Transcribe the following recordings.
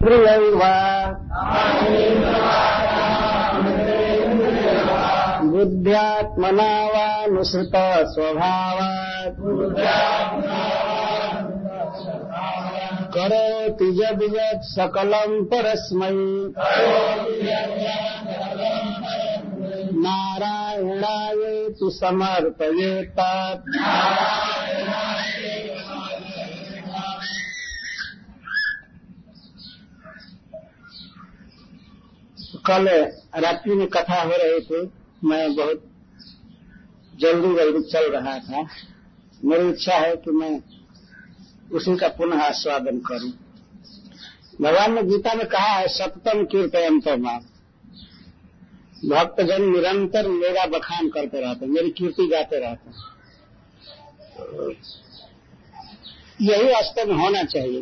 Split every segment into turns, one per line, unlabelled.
प्रियैव बुद्ध्यात्मना वानुसृत स्वभावात् करोति यद् यत् सकलं परस्मै नारायणायेति समर्पयेत्। कल रात्रि में कथा हो रही थी, मैं बहुत जल्दी चल रहा था। मेरी इच्छा है कि मैं उसी का पुनः आस्वादन करूं। भगवान ने गीता में कहा है, सततम कीर्तयन्तो माम्। भक्तजन निरंतर मेरा बखान करते रहते, मेरी कीर्ति गाते रहते। यही वास्तव में होना चाहिए।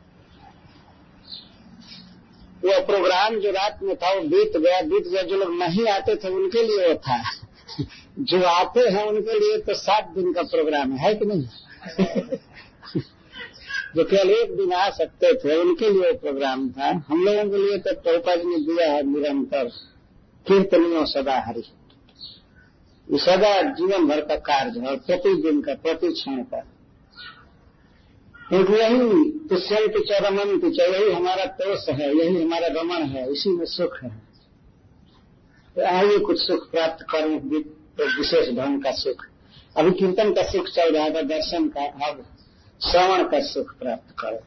वो प्रोग्राम जो रात में था वो बीत गया। जो लोग नहीं आते थे उनके लिए वो था, जो आते हैं उनके लिए तो 7 दिन का प्रोग्राम है कि नहीं? जो केवल एक दिन आ सकते थे उनके लिए वो प्रोग्राम था। हम लोगों के लिए तो प्रभुपाद ने दिया है निरंतर कीर्तनियों सदा हरि। ये सदा जीवन भर का कार्य है और प्रतिदिन का, प्रति क्षण का। क्योंकि यही तुष्यंति च रमन्ति च, यही हमारा तोष है, यही हमारा रमण है, इसी में सुख है। तो आइए कुछ सुख प्राप्त करें, विशेष ढंग का सुख। अभी कीर्तन का सुख चल रहा था, दर्शन का, अब श्रवण का सुख प्राप्त करें।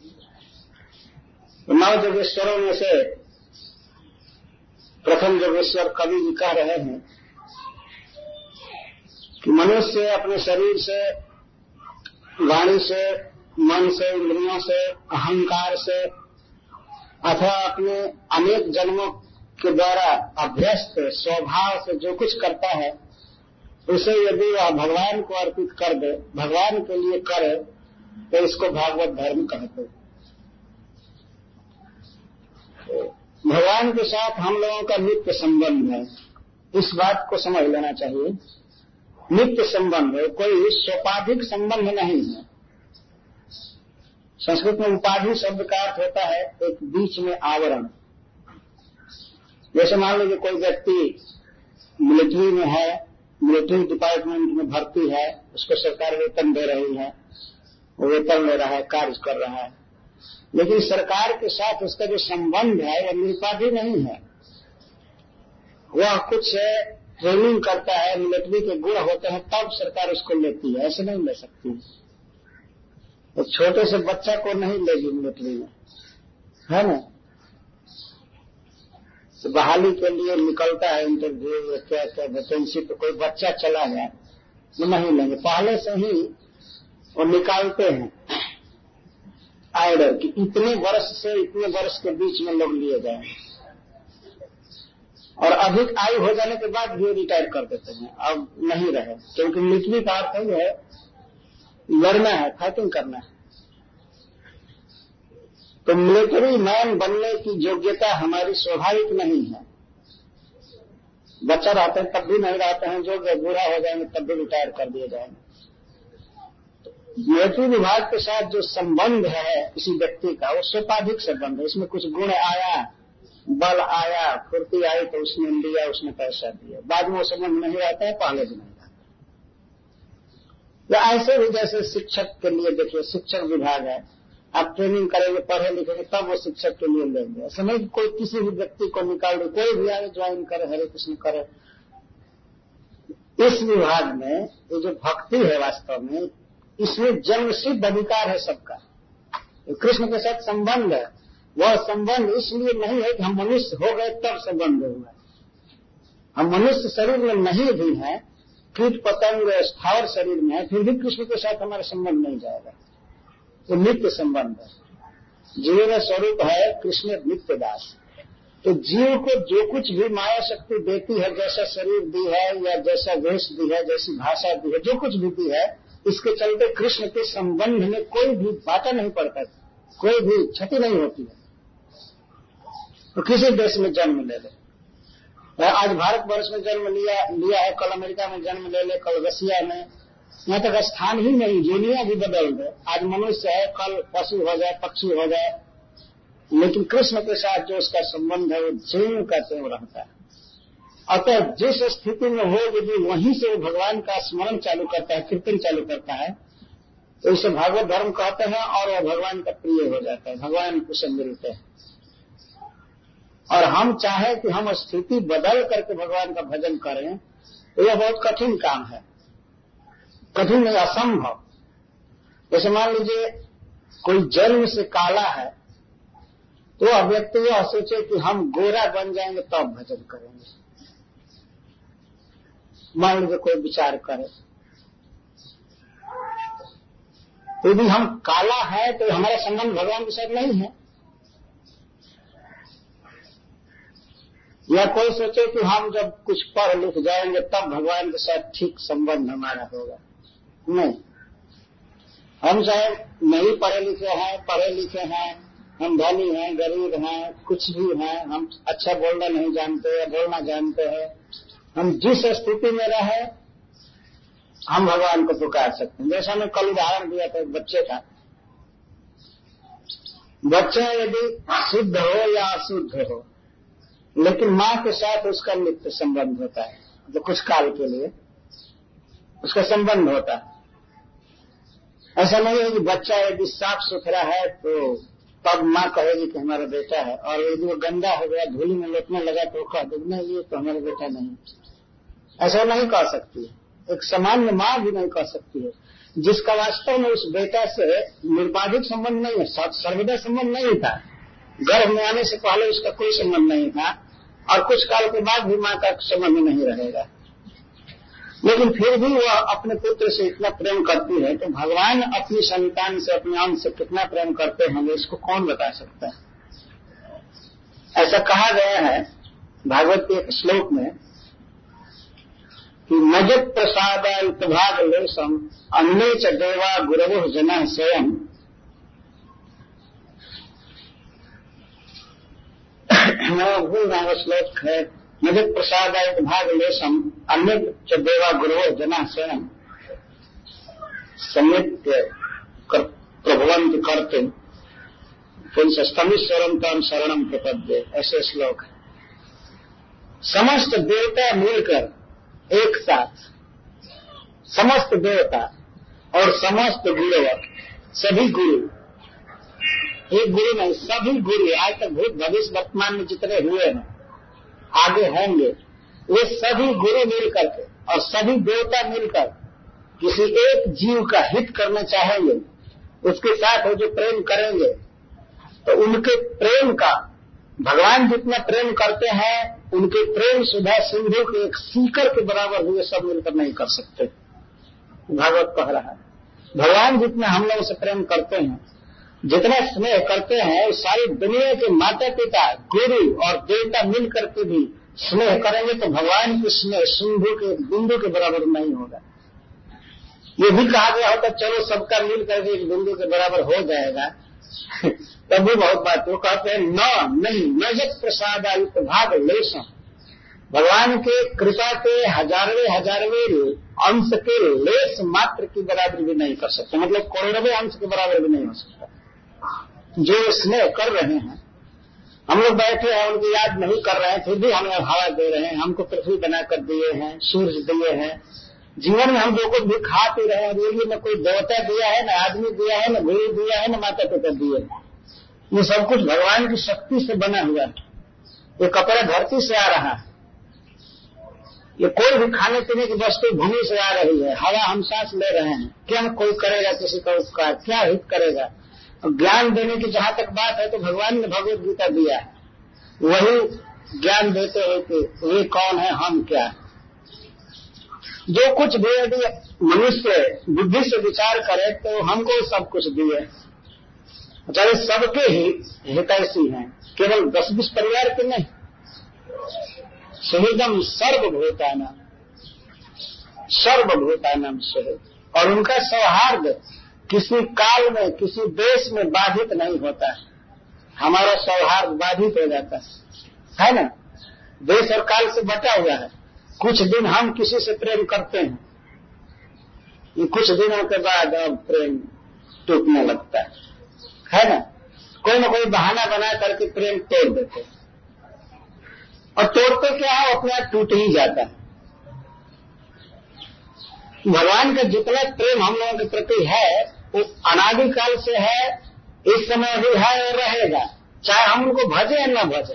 तो 9 योगेश्वरों में से प्रथम योगेश्वर कवि जी कह रहे हैं कि मनुष्य अपने शरीर से, वाणी से, मन से, इंद्रियों से, अहंकार से अथवा अपने अनेक जन्मों के द्वारा अभ्यस्त स्वभाव से जो कुछ करता है उसे यदि वह भगवान को अर्पित कर दे, भगवान के लिए करे, तो इसको भागवत धर्म कहते हैं। भगवान के साथ हम लोगों का नित्य संबंध है, इस बात को समझ लेना चाहिए। नित्य संबंध है, कोई सोपाधिक संबंध नहीं है। संस्कृत में उपाधि शब्द का अर्थ होता है एक बीच में आवरण। जैसे मान लीजिए कोई व्यक्ति मिलिट्री में है, मिलिट्री डिपार्टमेंट में भर्ती है, उसको सरकार वेतन दे रही है, वो वेतन ले रहा है, कार्य कर रहा है, लेकिन सरकार के साथ उसका जो संबंध है वह निरुपाधि नहीं है। वह कुछ ट्रेनिंग करता है, मिलिट्री के गुण होते हैं, तब सरकार उसको लेती है, ऐसे नहीं ले सकती। तो छोटे से बच्चा को नहीं लेगी मिलिट्री में, है ना? तो बहाली के लिए निकलता है इंटरव्यू, क्या क्या वैकेंसी, तो कोई बच्चा चला गया तो नहीं लेंगे, पहले से ही वो निकालते हैं आर्डर कि इतने वर्ष से इतने वर्ष के बीच में लोग लिए जाए, और अधिक आयु हो जाने के बाद भी रिटायर कर देते हैं, अब नहीं रहे। क्योंकि मिलिट्री का अर्थ ही है लड़ना है, फाइटिंग करना है। तो मिलिट्री मैन बनने की योग्यता हमारी स्वाभाविक नहीं है। बच्चा रहते हैं तब भी नहीं रहते हैं, जो बूढ़ा हो जाएंगे तब भी रिटायर कर दिए जाएंगे। मिलिट्री विभाग के साथ जो संबंध है किसी व्यक्ति का, वो सोपाधिक संबंध है। इसमें कुछ गुण आया, बल आया, फुर्ती आई तो उसने लिया, उसने पैसा दिया, बाद में वो संबंध नहीं रहता है, पहले भी नहीं रहता। या ऐसे भी जैसे शिक्षक के लिए देखिए, शिक्षक विभाग है, आप ट्रेनिंग करेंगे, पढ़े लिखेंगे, तब वो शिक्षक के लिए लेंगे। ऐसा नहीं कोई किसी भी व्यक्ति को निकाल दे, कोई भी आगे ज्वाइन करे, हरे कृष्ण करे। इस विभाग में ये जो भक्ति है वास्तव में, इसमें जन्म सिद्ध अधिकार है सबका। कृष्ण के साथ संबंध है, वह संबंध इसलिए नहीं है कि हम मनुष्य हो गए तब संबंध हुआ। हम मनुष्य शरीर में नहीं भी हैं, कीट पतंग स्थावर शरीर में है, फिर भी कृष्ण के साथ हमारा संबंध नहीं जाएगा। तो नित्य संबंध है। जीव में स्वरूप है कृष्ण नित्य दास। तो जीव को जो कुछ भी माया शक्ति देती है, जैसा शरीर दी है या जैसा वेश दी है, जैसी भाषा दी है, जो कुछ भी दी है, इसके चलते कृष्ण के संबंध में कोई भी बाधा नहीं पड़ता, कोई भी क्षति नहीं होती है। तो किसी देश में जन्म ले ले, आज भारतवर्ष में जन्म लिया है, कल अमेरिका में जन्म ले ले, कल रसिया में, यहाँ तक स्थान ही नहीं, दुनिया भी बदल दे। आज मनुष्य है, कल पशु हो जाए, पक्षी हो जाए, लेकिन कृष्ण के साथ जो उसका संबंध है वो ज्यों का त्यों रहता है। अतः जिस स्थिति में हो यदि वहीं से वो भगवान का स्मरण चालू करता है, कीर्तन चालू करता है, तो इसे भागवत धर्म कहते हैं और वह भगवान का प्रिय हो जाता है, भगवान उसे मिलते हैं। और हम चाहें कि हम स्थिति बदल करके भगवान का भजन करें तो यह बहुत कठिन काम है, कठिन नहीं, असंभव। जैसे मान लीजिए कोई जन्म से काला है तो वह व्यक्ति यह सोचे कि हम गोरा बन जाएंगे तब भजन करेंगे। मान लीजिए कोई विचार करे, तो यदि हम काला है तो हमारा संबंध भगवान के साथ नहीं है। या कोई सोचे कि हम जब कुछ पढ़ लिख जाएंगे तब भगवान के साथ ठीक संबंध हमारा होगा। नहीं, हम चाहे नहीं पढ़े लिखे हैं, हम धनी हैं, गरीब हैं, कुछ भी हैं, हम अच्छा बोलना नहीं जानते या बोलना जानते हैं, हम जिस स्थिति में रहे हम भगवान को पुकार सकते हैं। जैसा मैं कल उदाहरण दिया था, एक बच्चे का, बच्चा यदि शुद्ध हो या अशुद्ध हो लेकिन माँ के साथ उसका नित्य संबंध होता है, तो कुछ काल के लिए उसका संबंध होता है। ऐसा नहीं है कि बच्चा यदि साफ सुथरा है तो तब माँ कहेगी कि हमारा बेटा है, और यदि वो गंदा हो गया, धूली में लौटने लगा तो कह देगी नहीं ये तो हमारा बेटा नहीं। ऐसा नहीं कह सकती है, एक सामान्य माँ भी नहीं कह सकती है, जिसका वास्तव में उस बेटा से निर्बाधित संबंध नहीं है, सर्वदा संबंध नहीं था, गर्भ में आने से पहले उसका कोई संबंध नहीं था और कुछ काल के बाद भी माँ का संबंध नहीं रहेगा, लेकिन फिर भी वह अपने पुत्र से इतना प्रेम करती है। तो भगवान अपनी संतान से, अपने अंश से कितना प्रेम करते होंगे इसको कौन बता सकता है। ऐसा कहा गया है भागवत के एक श्लोक में कि मजत प्रसादायुक्त भाग लेशम अन्य च देवा गुरवो जना स्वयं। भूल रहा श्लोक है, मजत प्रसादायुक्त भाग लेशम अन्य च देवा गुरवो जना स्वयं समित्य प्रभवंत करते स्तमीश्वरम तम शरणम प्रपद्ये, ऐसे श्लोक है। समस्त देवता मिलकर एक साथ, समस्त देवता और समस्त गुरुवर, सभी गुरु, एक गुरु नहीं सभी गुरु, आज तक भूत भविष्य वर्तमान में जितने हुए हैं आगे होंगे, वे सभी गुरु मिलकर के और सभी देवता मिलकर किसी एक जीव का हित करना चाहेंगे, उसके साथ वो जो प्रेम करेंगे, तो उनके प्रेम का भगवान जितना प्रेम करते हैं उनके प्रेम सुधा सिंधु के एक सीकर के बराबर हुए सब मिलकर नहीं कर सकते। भागवत कह रहा है भगवान जितना हम लोग से प्रेम करते हैं, जितना स्नेह करते हैं, सारी दुनिया के माता पिता गुरु और देवता मिल करके भी स्नेह करेंगे तो भगवान की स्नेह सिंधु के बिंदु के बराबर नहीं होगा। ये भी कहा गया होता चलो सबका मिल करके एक बिंदु के बराबर हो जाएगा तब भी बहुत बात। वो कहते हैं नहीं नजत प्रसादायुक्त भाग लेशम, भगवान के कृपा के हजारवें अंश के लेश मात्र की बराबरी भी नहीं कर सकते, मतलब करोड़वें अंश के बराबर भी नहीं हो सकता। जो स्नेह कर रहे हैं, हम लोग बैठे हैं उनकी याद नहीं कर रहे हैं, फिर भी हमें हवा दे रहे हैं, हमको पृथ्वी बनाकर दिए हैं, सूर्य दिए हैं, जीवन में हम जो कुछ भी खा पी रहे हैं, ये न कोई देवता दिया है, न आदमी दिया है, न गुरु दिया है, न माता पिता दिए हैं, ये सब कुछ भगवान की शक्ति से बना हुआ है। ये कपड़ा धरती से आ रहा है, ये कोई भी खाने पीने की वस्तु भूमि से आ रही है, हवा हम सांस ले रहे हैं, क्या कोई करेगा किसी का उपकार, क्या हित करेगा। ज्ञान देने की जहां तक बात है तो भगवान ने भगवत गीता दिया है, वही ज्ञान देते हो कि वे कौन है हम क्या है। जो कुछ भी यदि मनुष्य बुद्धि से विचार करे तो हमको सब कुछ दिए, चाहे सबके ही हितैषी हैं, केवल 10-20 परिवार के नहीं, सुहृदम सर्वभूतानां सुहृद, और उनका सौहार्द किसी काल में किसी देश में बाधित नहीं होता है। हमारा सौहार्द बाधित हो जाता है ना, देश और काल से बचा हुआ है। कुछ दिन हम किसी से प्रेम करते हैं, ये कुछ दिनों के बाद अब प्रेम टूटने लगता है ना। कोई न कोई बहाना बना करके प्रेम तोड़ देते, और तोड़ते क्या है, अपने आप टूट ही जाता है। भगवान का जितना प्रेम हम लोगों के प्रति है वो अनादिकाल से है, इस समय भी है और रहेगा, चाहे हम उनको भजे या न भजे।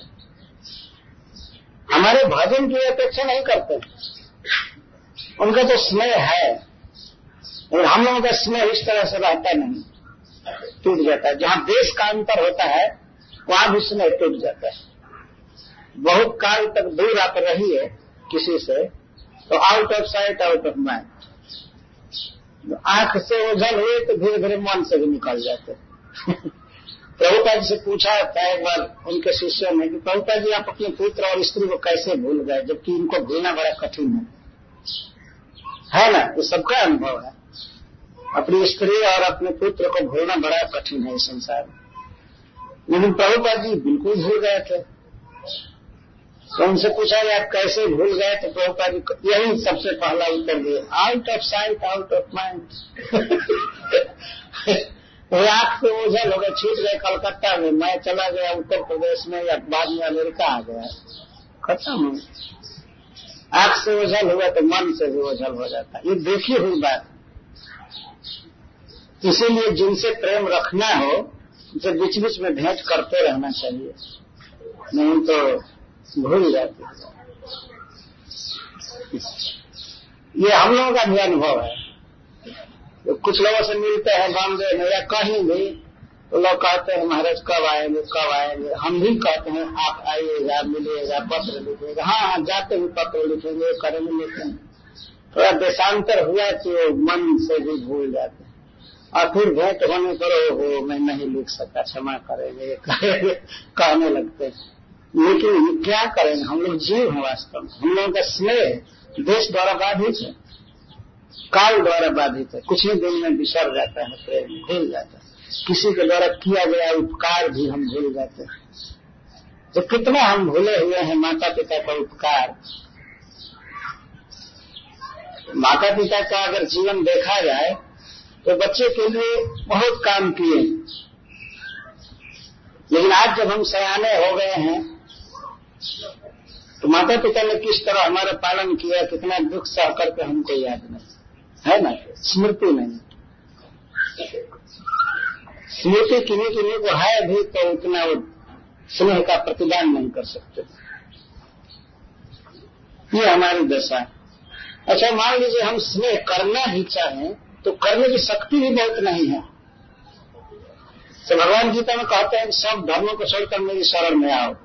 हमारे भजन की अपेक्षा नहीं करते, उनका तो स्नेह है, और हम लोगों का स्नेह इस तरह से रहता नहीं, टूट जाता है। जहां देश का अंतर होता है वहां भी स्नेह टूट जाता है। बहुत काल तक दूर आप रहिए किसी से तो out of sight out of mind, आंख से ओझल हुए तो धीरे धीरे मन से भी निकल जाते। प्रभुपाद जी से पूछा था एक बार उनके शिष्यों ने कि प्रभुपाद जी आप अपने पुत्र और स्त्री को कैसे भूल गए, जबकि इनको भूलना बड़ा कठिन है ना। ये सबका अनुभव है, अपनी स्त्री और अपने पुत्र को भूलना बड़ा कठिन है इस संसार में। लेकिन प्रभुपाद जी बिल्कुल भूल गए थे। तो उनसे पूछा कि आप कैसे भूल गए, तो प्रभुपाद जी यही सबसे पहला उत्तर दिए, out of sight out of mind. वो आंख से ओझल हो गए, छूट गए कलकत्ता में, मैं चला गया उत्तर प्रदेश में या बाद में अमेरिका आ गया, खत्म। आंख से ओझल हुआ तो मन से भी ओझल हो जाता है, ये देखी हुई बात। इसीलिए जिनसे प्रेम रखना हो उनसे बीच बीच में भेंट करते रहना चाहिए, नहीं तो भूल जाते। ये हम लोगों का भी अनुभव है। तो कुछ लोगों से मिलते हैं बॉम्बे में या कहीं भी, तो लोग कहते हैं महाराज कब आएंगे कब आएंगे। हम भी कहते हैं आप आइएगा, मिलिएगा, पत्र लिखिएगा। हाँ, जाते ही पत्र लिखेंगे, करेंगे, लिखेंगे। थोड़ा देशांतर हुआ तो मन से भी भूल जाते हैं, और फिर भेंट होने पर हो मैं नहीं लिख सकता, क्षमा करेंगे, कहने लगते हैं। लेकिन क्या करेंगे, हम लोग जीव हैं वास्तव में। हम लोगों का स्नेह देश द्वारा बाधित है, काल द्वारा बाधित है, कुछ ही दिन में बिसर जाता है, प्रेम भूल जाता है। किसी के द्वारा किया गया उपकार भी हम भूल जाते हैं। तो कितना हम भूले हुए हैं माता पिता का उपकार। माता पिता का अगर जीवन देखा जाए तो बच्चे के लिए बहुत काम किए, लेकिन आज जब हम सयाने हो गए हैं तो माता पिता ने किस तरह हमारा पालन किया, कितना दुख सह करके हमको याद नहीं है ना, स्मृति नहीं। स्मृति किन्हीं को है भी तो उतना स्नेह का प्रतिदान नहीं कर सकते। ये हमारी दशा है। अच्छा, मान लीजिए हम स्नेह करना ही चाहें तो करने की शक्ति भी बहुत नहीं है। तो भगवान गीता में कहते हैं सब धर्मों को छोड़कर मेरी शरण में आओ,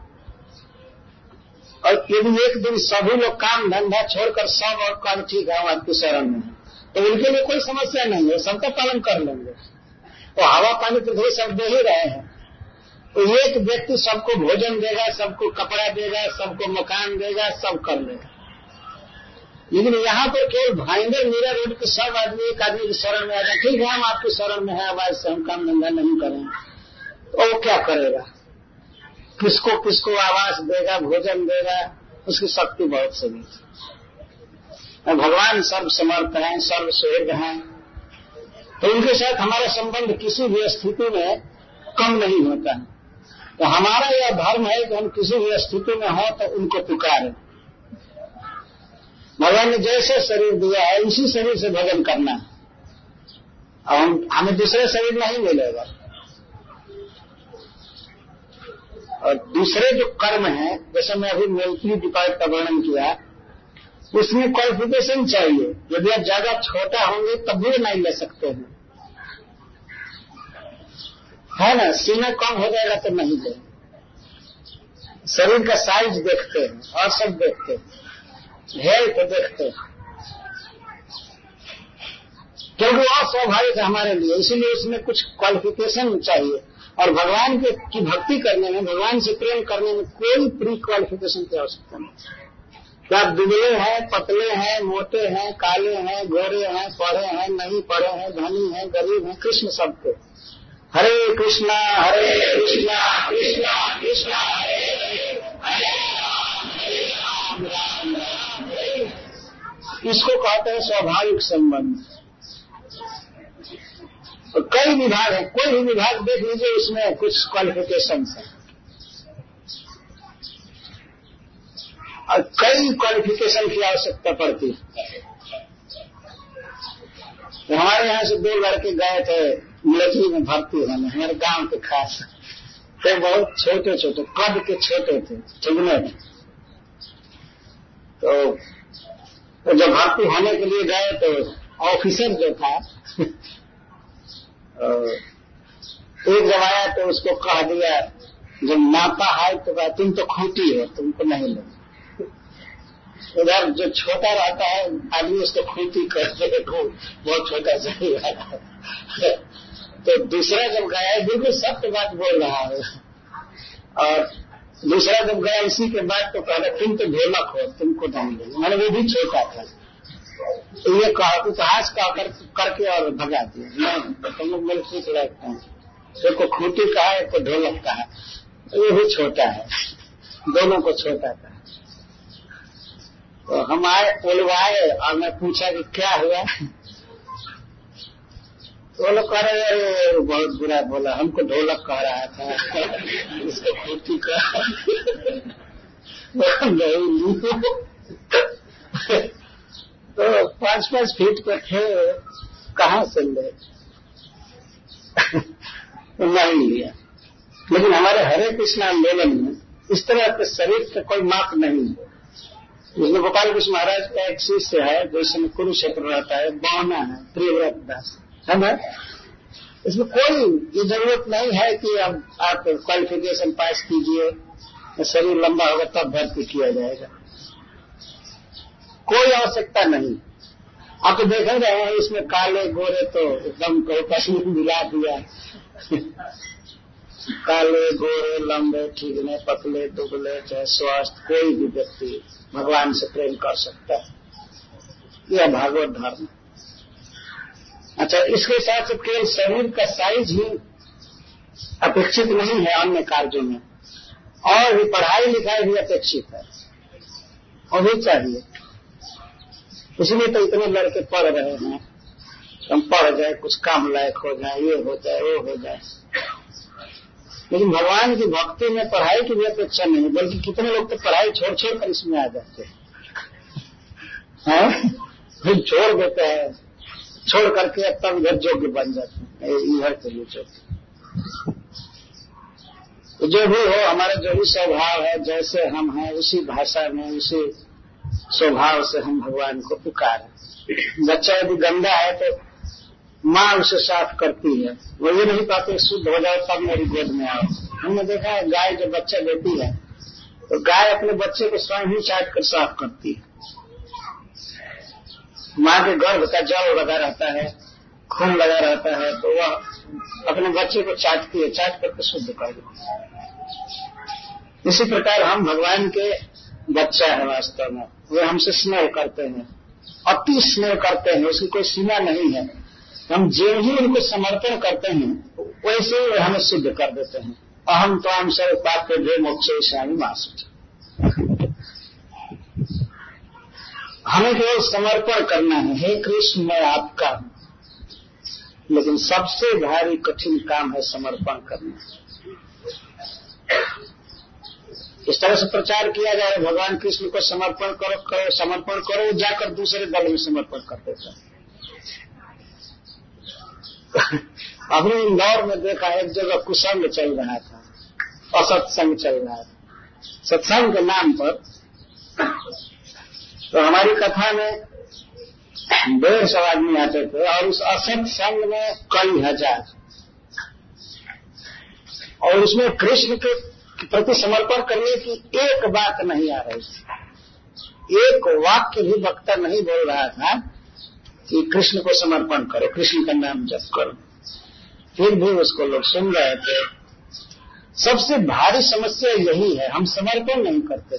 और यदि एक दिन सभी लोग काम धंधा छोड़कर सब और काम ठीक है आपकी शरण में है तो उनके लिए कोई समस्या नहीं है, सबका पालन कर लेंगे। तो हवा पानी पृथ्वी सब दे ही रहे हैं, तो एक व्यक्ति सबको भोजन देगा, सबको कपड़ा देगा, सबको मकान देगा, सब कर लेगा। लेकिन यहाँ पर केवल भाईंदर मीरा रोड के सब आदमी एक आदमी की शरण में आ जाए, ठीक है हम आपकी शरण में है, आवाज से हम काम धंधा नहीं करेंगे, तो वो क्या करेगा, किसको किसको आवास देगा, भोजन देगा, उसकी शक्ति बहुत सीमित है। भगवान सर्वसमर्थ हैं, सर्वसुहृद हैं, तो उनके साथ हमारा संबंध किसी भी स्थिति में कम नहीं होता है। तो हमारा यह धर्म है कि हम किसी भी स्थिति में हो तो उनको पुकारें। भगवान ने जैसे शरीर दिया है इसी शरीर से भजन करना है, और हमें दूसरे शरीर नहीं मिलेगा। और दूसरे जो कर्म है, जैसे मैं अभी मिलिट्री डिपार्ट का वर्णन किया, उसमें क्वालिफिकेशन चाहिए। यदि आप ज्यादा छोटा होंगे तब भी नहीं ले सकते हैं, है ना। सीना कम हो जाएगा तो नहीं ले। शरीर का साइज देखते हैं और सब देखते हैं, हेल्थ देखते हैं, क्योंकि वो स्वाभाविक है हमारे लिए, इसीलिए उसमें कुछ क्वालिफिकेशन चाहिए। और भगवान की भक्ति करने में, भगवान से प्रेम करने में कोई प्री क्वालिफिकेशन की आवश्यकता नहीं। क्या आप दुबले हैं, पतले हैं, मोटे हैं, काले हैं, गोरे हैं, पढ़े हैं, नहीं पढ़े हैं, धनी हैं, गरीब हैं, कृष्ण सबके। हरे कृष्णा कृष्णा कृष्णा हरे राम राम राम। इसको कहते हैं स्वाभाविक संबंध। तो कई विभाग है, कोई भी विभाग देख लीजिए उसमें कुछ क्वालिफिकेशन है और कई क्वालिफिकेशन की आवश्यकता पड़ती है। तो हमारे यहाँ से 2 लड़के गए थे मिलिट्री में भर्ती होने, हमारे गांव के खास, तो बहुत छोटे छोटे कद के छोटे थे, ठिगने थे। तो जब भर्ती होने के लिए गए तो ऑफिसर जो था एक जब आया तो उसको कह दिया, जब नापा है तो कहा तुम तो खूंटी हो, तुमको नहीं लो। उधर जो छोटा रहता है आदमी उसको खूंटी करते देखो, बहुत छोटा सही है। तो दूसरा जब गया बिल्कुल सत्य बात बोल रहा है, और दूसरा जब गया इसी के बाद तो कहता तुम तो ढोलक हो, तुमको नहीं लो। मैंने वो भी छोटा था, तो ये कहा उपहास का करके और भगा दिया। नहीं, तुम लोग मेरे ठीक लगते हैं, एक को खूंटी कहा, एक को ढोलक कहा, ये भी छोटा है, दोनों को छोटा था। तो हम आए, बोलवाए और मैं पूछा कि क्या हुआ, तो वो लोग कह रहे अरे बहुत बुरा बोला, हमको ढोलक कह रहा था, इसको खूंटी कहा। तो 5-5 फीट पे थे, कहाँ से ले नहीं लिया। लेकिन हमारे हरे कृष्ण आंदोलन में इस तरह के शरीर का कोई माप नहीं है। इसमें गोपाल कृष्ण महाराज का एक शिष्य है जो इस समय कुरुक्षेत्र रहता है, बौना है, प्रियव्रत दास है ना। इसमें कोई जरूरत नहीं है कि अब आप क्वालिफिकेशन पास कीजिए, शरीर लंबा होगा तब भर्ती किया जाएगा, कोई आवश्यकता नहीं। आप तो देख रहे हैं इसमें काले गोरे तो एकदम कहीं मिला दिया। काले गोरे लंबे ठीकने पतले दुबले चाहे स्वस्थ कोई भी व्यक्ति भगवान से प्रेम कर सकता है, यह भागवत धर्म। अच्छा, इसके साथ साथ केवल शरीर का साइज ही अपेक्षित नहीं है अन्य कार्यों में, और भी पढ़ाई लिखाई भी अपेक्षित है और भी चाहिए। इसलिए तो इतने लड़के पढ़ रहे हैं, हम पढ़ जाए, कुछ काम लायक हो जाए, ये हो जाए वो हो जाए। लेकिन भगवान की भक्ति में पढ़ाई की भी अपेक्षा नहीं, बल्कि कितने लोग तो पढ़ाई छोड़ छोड़ कर इसमें आ जाते हैं, फिर छोड़ देते हैं, छोड़ करके अब तब इधर योग्य बन जाते हैं, इधर के लिए योग्य। तो जो भी हो, हमारा जो भी स्वभाव है, जैसे हम हैं उसी भाषा में उसी स्वभाव से हम भगवान को पुकारें। बच्चा यदि गंदा है तो माँ उसे साफ करती है, वो ये नहीं पाते शुद्ध हो जाओ तब मेरी गोद में आओ। हमने देखा है गाय जब बच्चा देती है तो गाय अपने बच्चे को स्वयं ही चाट कर साफ करती है। माँ के गर्भ का जल लगा रहता है, खून लगा रहता है, तो वह अपने बच्चे को चाटती है, चाट करके शुद्ध कर देती है। इसी प्रकार हम भगवान के बच्चा है वास्तव में, वे हमसे स्नेह करते हैं, अति स्नेह करते हैं, उसकी कोई सीमा नहीं है। हम जो ही उनको समर्पण करते हैं वैसे ही हमें सिद्ध कर देते हैं। अहम तो हम सब पाप दे मोक्ष श्यामी मास। हमें केवल समर्पण करना है, हे कृष्ण मैं आपका हूं। लेकिन सबसे भारी कठिन काम है समर्पण करना। इस तरह से प्रचार किया जाए भगवान कृष्ण को समर्पण करो करो समर्पण करो, जाकर दूसरे दल में समर्पण कर देता है। अभी इंदौर में देखा एक जगह कुसंग चल रहा था, असत्संग चल रहा था, सत्संग के नाम पर। तो हमारी कथा में 150 आदमी आते थे और उस असत्संग में कई हजार, और उसमें कृष्ण के प्रति समर्पण करने की एक बात नहीं आ रही थी, एक वाक्य भी वक्ता नहीं बोल रहा था कि कृष्ण को समर्पण करो, कृष्ण का नाम जप करो। फिर भी उसको लोग सुन रहे थे। सबसे भारी समस्या यही है, हम समर्पण नहीं करते।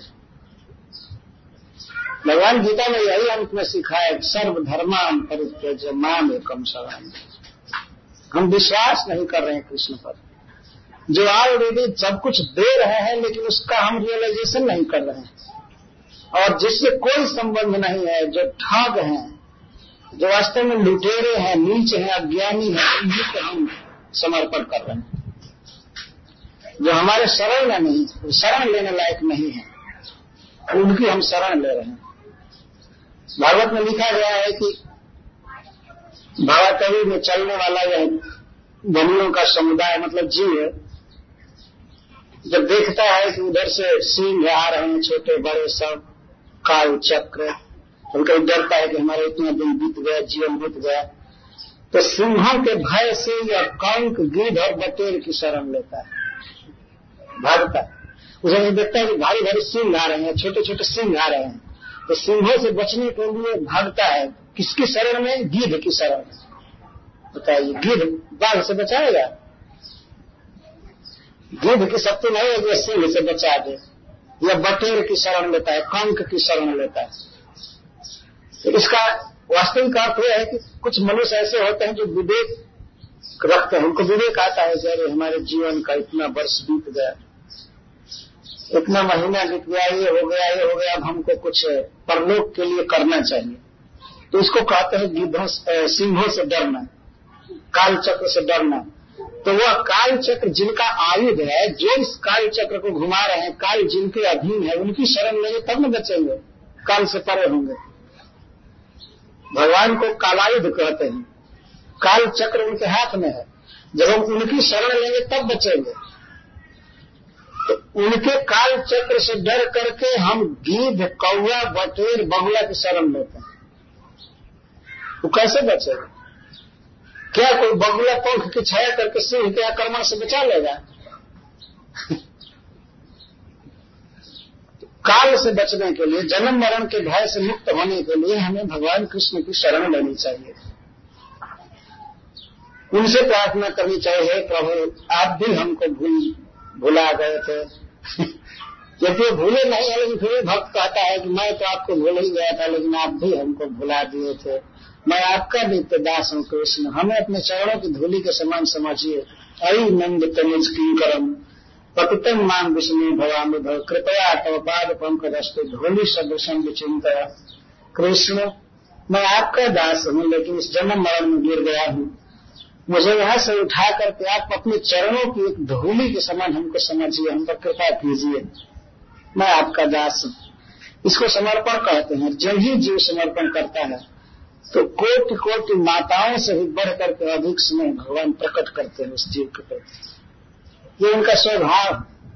भगवान गीता में यही अंत में सिखाया, सर्वधर्मान परित्यज्य माम एकम शरणं। हम विश्वास नहीं कर रहे हैं कृष्ण पर, जो ऑलरेडी सब कुछ दे रहे हैं, लेकिन उसका हम रियलाइजेशन नहीं कर रहे हैं। और जिससे कोई संबंध नहीं है, जो ठग हैं, जो वास्तव में लुटेरे हैं, नीच हैं, अज्ञानी हैं, उन्हीं को हम समर्पण कर रहे हैं। जो हमारे शरण में नहीं, शरण लेने लायक नहीं है, उनकी हम शरण ले रहे हैं। भागवत में लिखा गया है कि भावातवी में चलने वाला यह वनियों का समुदाय मतलब जीव जब देखता है कि उधर से सिंह आ रहे हैं, छोटे बड़े सब, काल चक्र, तो कभी डरता है कि हमारा इतना दिन बीत गया, जीवन बीत गया, तो सिंहों के भय से यह कंक, गिद्ध और बटेर की शरण लेता है, भागता है। उसे देखता है कि भारी भारी सिंह आ रहे हैं, छोटे छोटे सिंह आ रहे हैं, तो सिंहों से बचने के लिए भागता है। किसकी शरण में? गिद्ध की शरण में। बताइए, गिद्ध बाघ से बचाएगा? गिद्ध की शक्ति नहीं है जो सिंह से बचा दे। यह बटेर की शरण लेता है, कंक की शरण लेता है। तो इसका वास्तविक अर्थ यह है कि कुछ मनुष्य ऐसे होते हैं जो विवेक रखते हैं, उनको विवेक आता है कि हमारे जीवन का इतना वर्ष बीत गया, इतना महीना बीत गया, ये हो गया, ये हो गया, अब हमको कुछ परलोक के लिए करना चाहिए। तो इसको कहते हैं गिद्धों, सिंहों से डरना, काल चक्र से डरना। तो वह काल चक्र जिनका आयुध है, जो इस काल चक्र को घुमा रहे हैं, काल जिनके अधीन है, उनकी शरण लेंगे तब न बचेंगे, काल से परे होंगे। भगवान को कालायुध कहते हैं, काल चक्र उनके हाथ में है, जब हम उनकी शरण लेंगे तब बचेंगे। तो उनके काल चक्र से डर करके हम गिद्ध, कौवा, बटेर, बगुला की शरण लेते हैं। वो कैसे बचेगा? क्या कोई बगुला पंख की छाया करके सिंह के आक्रमण से बचा लेगा? काल से बचने के लिए, जन्म मरण के भय से मुक्त होने के लिए हमें भगवान कृष्ण की शरण लेनी चाहिए। उनसे प्रार्थना करनी चाहिए, प्रभु आप भी हमको भुला गए थे। यदि भूले नहीं है, लेकिन फिर भक्त कहता है कि मैं तो आपको भूल ही गया था, लेकिन आप भी हमको भुला दिए थे। मैं आपका नित्य दास हूँ कृष्ण, हमें अपने चरणों की धूलि के समान समझिए। अयि नंद तनुज किंकरम पतितम मां विष्णु भवामि भव, कृपया तव पाद पंकजस्तु धूलि सदृशं विचिंतया। कृष्ण, मैं आपका दास हूँ, लेकिन इस जन्म मरण में गिर गया हूँ। मुझे यहाँ से उठा करके आप अपने चरणों की एक धूलि के समान हमको समझिए, हम पर कृपा कीजिए। मैं आपका दास हूँ। इसको समर्पण कहते हैं। जब ही जीव समर्पण करता है तो कोटि कोटि माताओं से भी बढ़ करके अधिक स्नेह भगवान प्रकट करते हैं उस जीव के प्रति। ये उनका स्वभाव।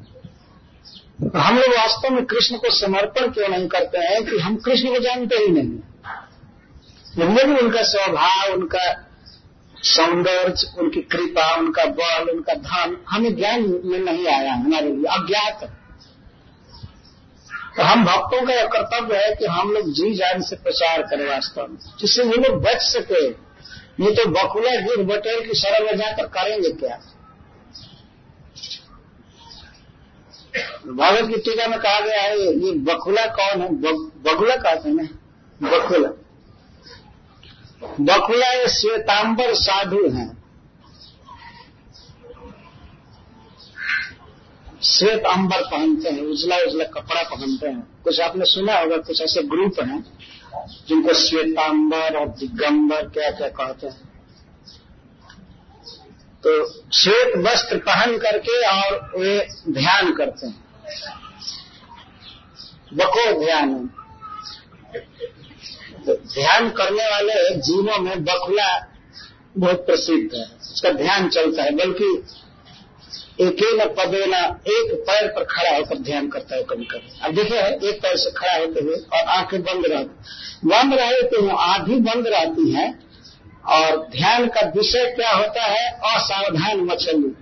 हम लोग वास्तव में कृष्ण को समर्पण क्यों नहीं करते हैं कि हम कृष्ण को जानते ही नहीं। भी उनका स्वभाव, उनका सौंदर्य, उनकी कृपा, उनका बल, उनका धन हमें ज्ञान में नहीं आया, हमारे लिए अज्ञात है। तो हम भक्तों का यह कर्तव्य है कि हम लोग जी जान से प्रचार करें वास्तव में, जिससे वो लोग बच सके। नहीं तो बकुला, गिद्ध, बटेर की शरण में जाकर करेंगे क्या? भागवत की टीका में कहा गया है, ये बकुला कौन है? बगुला कहते हैं ना, बकुला। बकुला ये श्वेतांबर साधु हैं। श्वेत अंबर पहनते हैं, उजला उजला कपड़ा पहनते हैं। कुछ आपने सुना होगा, कुछ ऐसे ग्रुप हैं जिनको श्वेतांबर और दिगंबर क्या क्या कहते हैं। तो श्वेत वस्त्र पहन करके और वे ध्यान करते हैं, बको ध्यान। तो ध्यान करने वाले जीवों में बकुला बहुत प्रसिद्ध है, उसका ध्यान चलता है। बल्कि एकेन पदेन, एक पैर पर खड़ा होकर ध्यान करता है कभी कभी। अब देखिए, एक पैर से खड़ा होते हुए और आंखें बंद रहती हैं, आधी बंद रहती हैं। और ध्यान का विषय क्या होता है? असावधान मछली।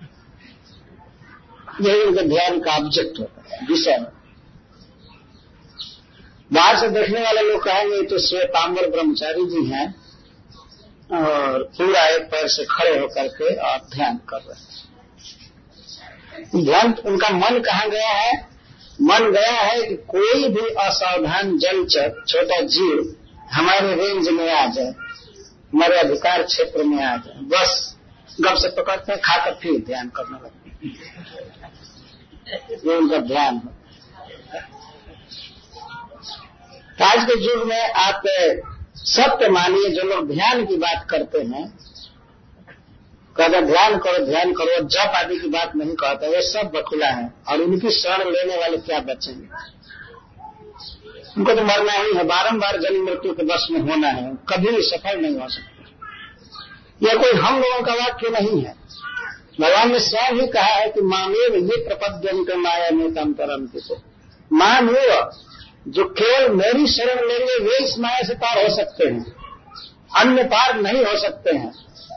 यही उनका ध्यान का ऑब्जेक्ट होता है, विषय। बाहर से देखने वाले लोग कहेंगे तो श्वेतांबर ब्रह्मचारी जी हैं और पूरा एक पैर से खड़े होकर के और ध्यान कर रहे हैं। ध्यान, उनका मन कहाँ गया है? मन गया है कि कोई भी असावधान जलचर, छोटा जीव हमारे रेंज में आ जाए, हमारे अधिकार क्षेत्र में आ जाए, बस गप से पकड़ते हैं, खाकर फिर ध्यान करने लगते हैं। ये उनका ध्यान है। आज के युग में आप सत्य मानिए, जो लोग ध्यान की बात करते हैं, कहते ध्यान करो, जप आदि की बात नहीं कहते, वे सब बखुला है। और उनकी शरण लेने वाले क्या बचेंगे? उनको तो मरना ही है, बारंबार जन्म मृत्यु के वश में होना है, कभी भी सफल नहीं हो सकते। यह कोई हम लोगों का वाक्य नहीं है। भगवान ने स्वयं ही कहा है कि मामेव ये प्रपद्यंत माया में तम तरंति को, मामेव जो केवल मेरी शरण लेंगे वे इस माया से पार हो सकते हैं, अन्य पार नहीं हो सकते हैं।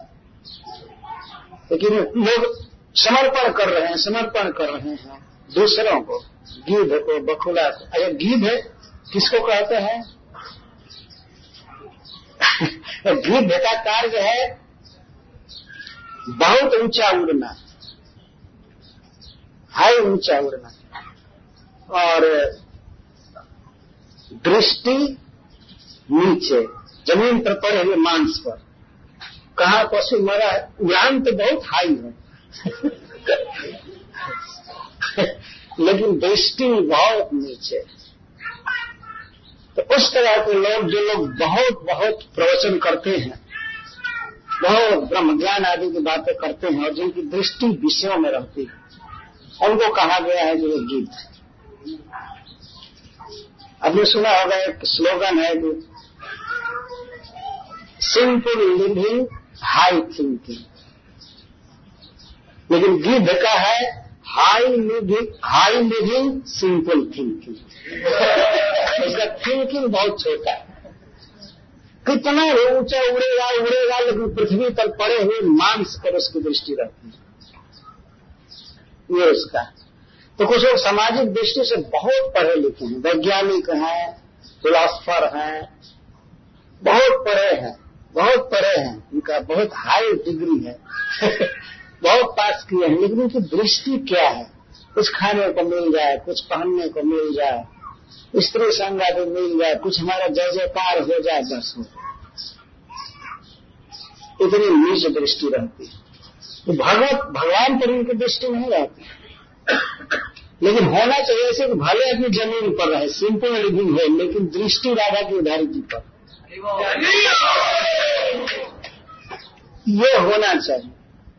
लेकिन लोग समर्पण कर रहे हैं दूसरों को, गिद्ध को, बखुला को। अरे गिद्ध किसको कहते हैं? गिद्ध का कार्य है बहुत ऊंचा उड़ना, हाई ऊंचा उड़ना, और दृष्टि नीचे जमीन पर पड़े हुए मांस पर। कहाँ पशु मरा है, उड़ान तो बहुत हाई है लेकिन दृष्टि बहुत नीचे। तो उस तरह के लोग, जो लोग बहुत बहुत प्रवचन करते हैं, बहुत ब्रह्म ज्ञान आदि की बातें करते हैं और जिनकी दृष्टि विषयों में रहती है, उनको कहा गया है कि वे गिद्ध। आपने सुना होगा एक स्लोगन है कि सिंपल लिविंग हाई थिंकिंग, लेकिन गिद्ध का है हाई लिविंग सिंपल थिंकिंग। उसका थिंकिंग बहुत छोटा है, कितना ऊंचा उड़ेगा, लेकिन पृथ्वी पर पड़े हुए मांस पर उसकी दृष्टि रहती है, ये उसका। तो कुछ लोग सामाजिक दृष्टि से बहुत पढ़े लिखे हैं, वैज्ञानिक हैं, फिलोसफर हैं, बहुत पढ़े हैं, उनका बहुत हाई डिग्री है बहुत पास किए हैं, लेकिन उनकी दृष्टि क्या है? कुछ खाने को मिल जाए, कुछ पहनने को मिल जाए, स्त्री संग आदि मिल जाए, कुछ हमारा जय जयकार हो जाए, बस हो, इतनी नीच दृष्टि रहती है। तो भगवान पर उनकी दृष्टि नहीं रहती, लेकिन होना चाहिए ऐसे कि भले अपनी जमीन पर रहे, सिंपल लिविंग है, लेकिन दृष्टि राधा की उधारी जी पर ये होना चाहिए।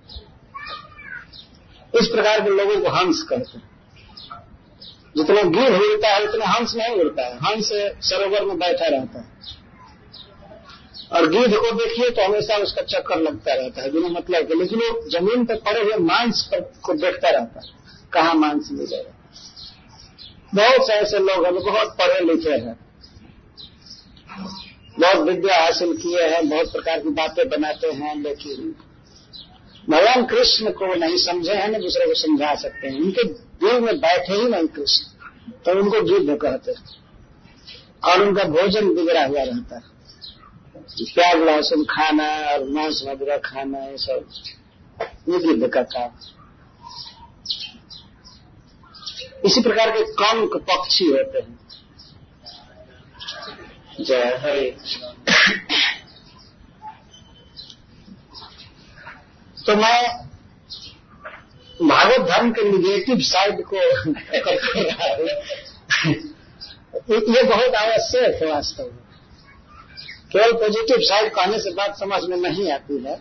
इस प्रकार के लोगों को हंस कहते हैं। जितना गिद्ध उड़ता है उतना हंस नहीं उड़ता है। हंस सरोवर में बैठा रहता है और गिद्ध को देखिए तो हमेशा उसका चक्कर लगता रहता है बिना मतलब के, लेकिन वो जमीन पर पड़े हुए मांस को देखता रहता है, कहाँ मांस मिलेगा। बहुत से ऐसे लोग हैं, बहुत पढ़े लिखे हैं, बहुत विद्या हासिल किए हैं, बहुत प्रकार की बातें बनाते हैं, लेकिन भगवान कृष्ण को नहीं समझे हैं, न दूसरे को समझा सकते हैं। उनके दिल में बैठे ही नहीं कृष्ण, तो उनको गिद्ध कहते हैं। और उनका भोजन बिगड़ा हुआ रहता है, प्याज लहसुन खाना और मांस वगैरह खाना, ये सब ये गिद्ध का काम। इसी प्रकार के कंक पक्षी होते हैं। जय हरे। तो मैं भागवत धर्म के निगेटिव साइड को कर रहा हूं, ये बहुत आवश्यक है वास्तव में। केवल पॉजिटिव साइड कहने से बात समझ में नहीं आती है।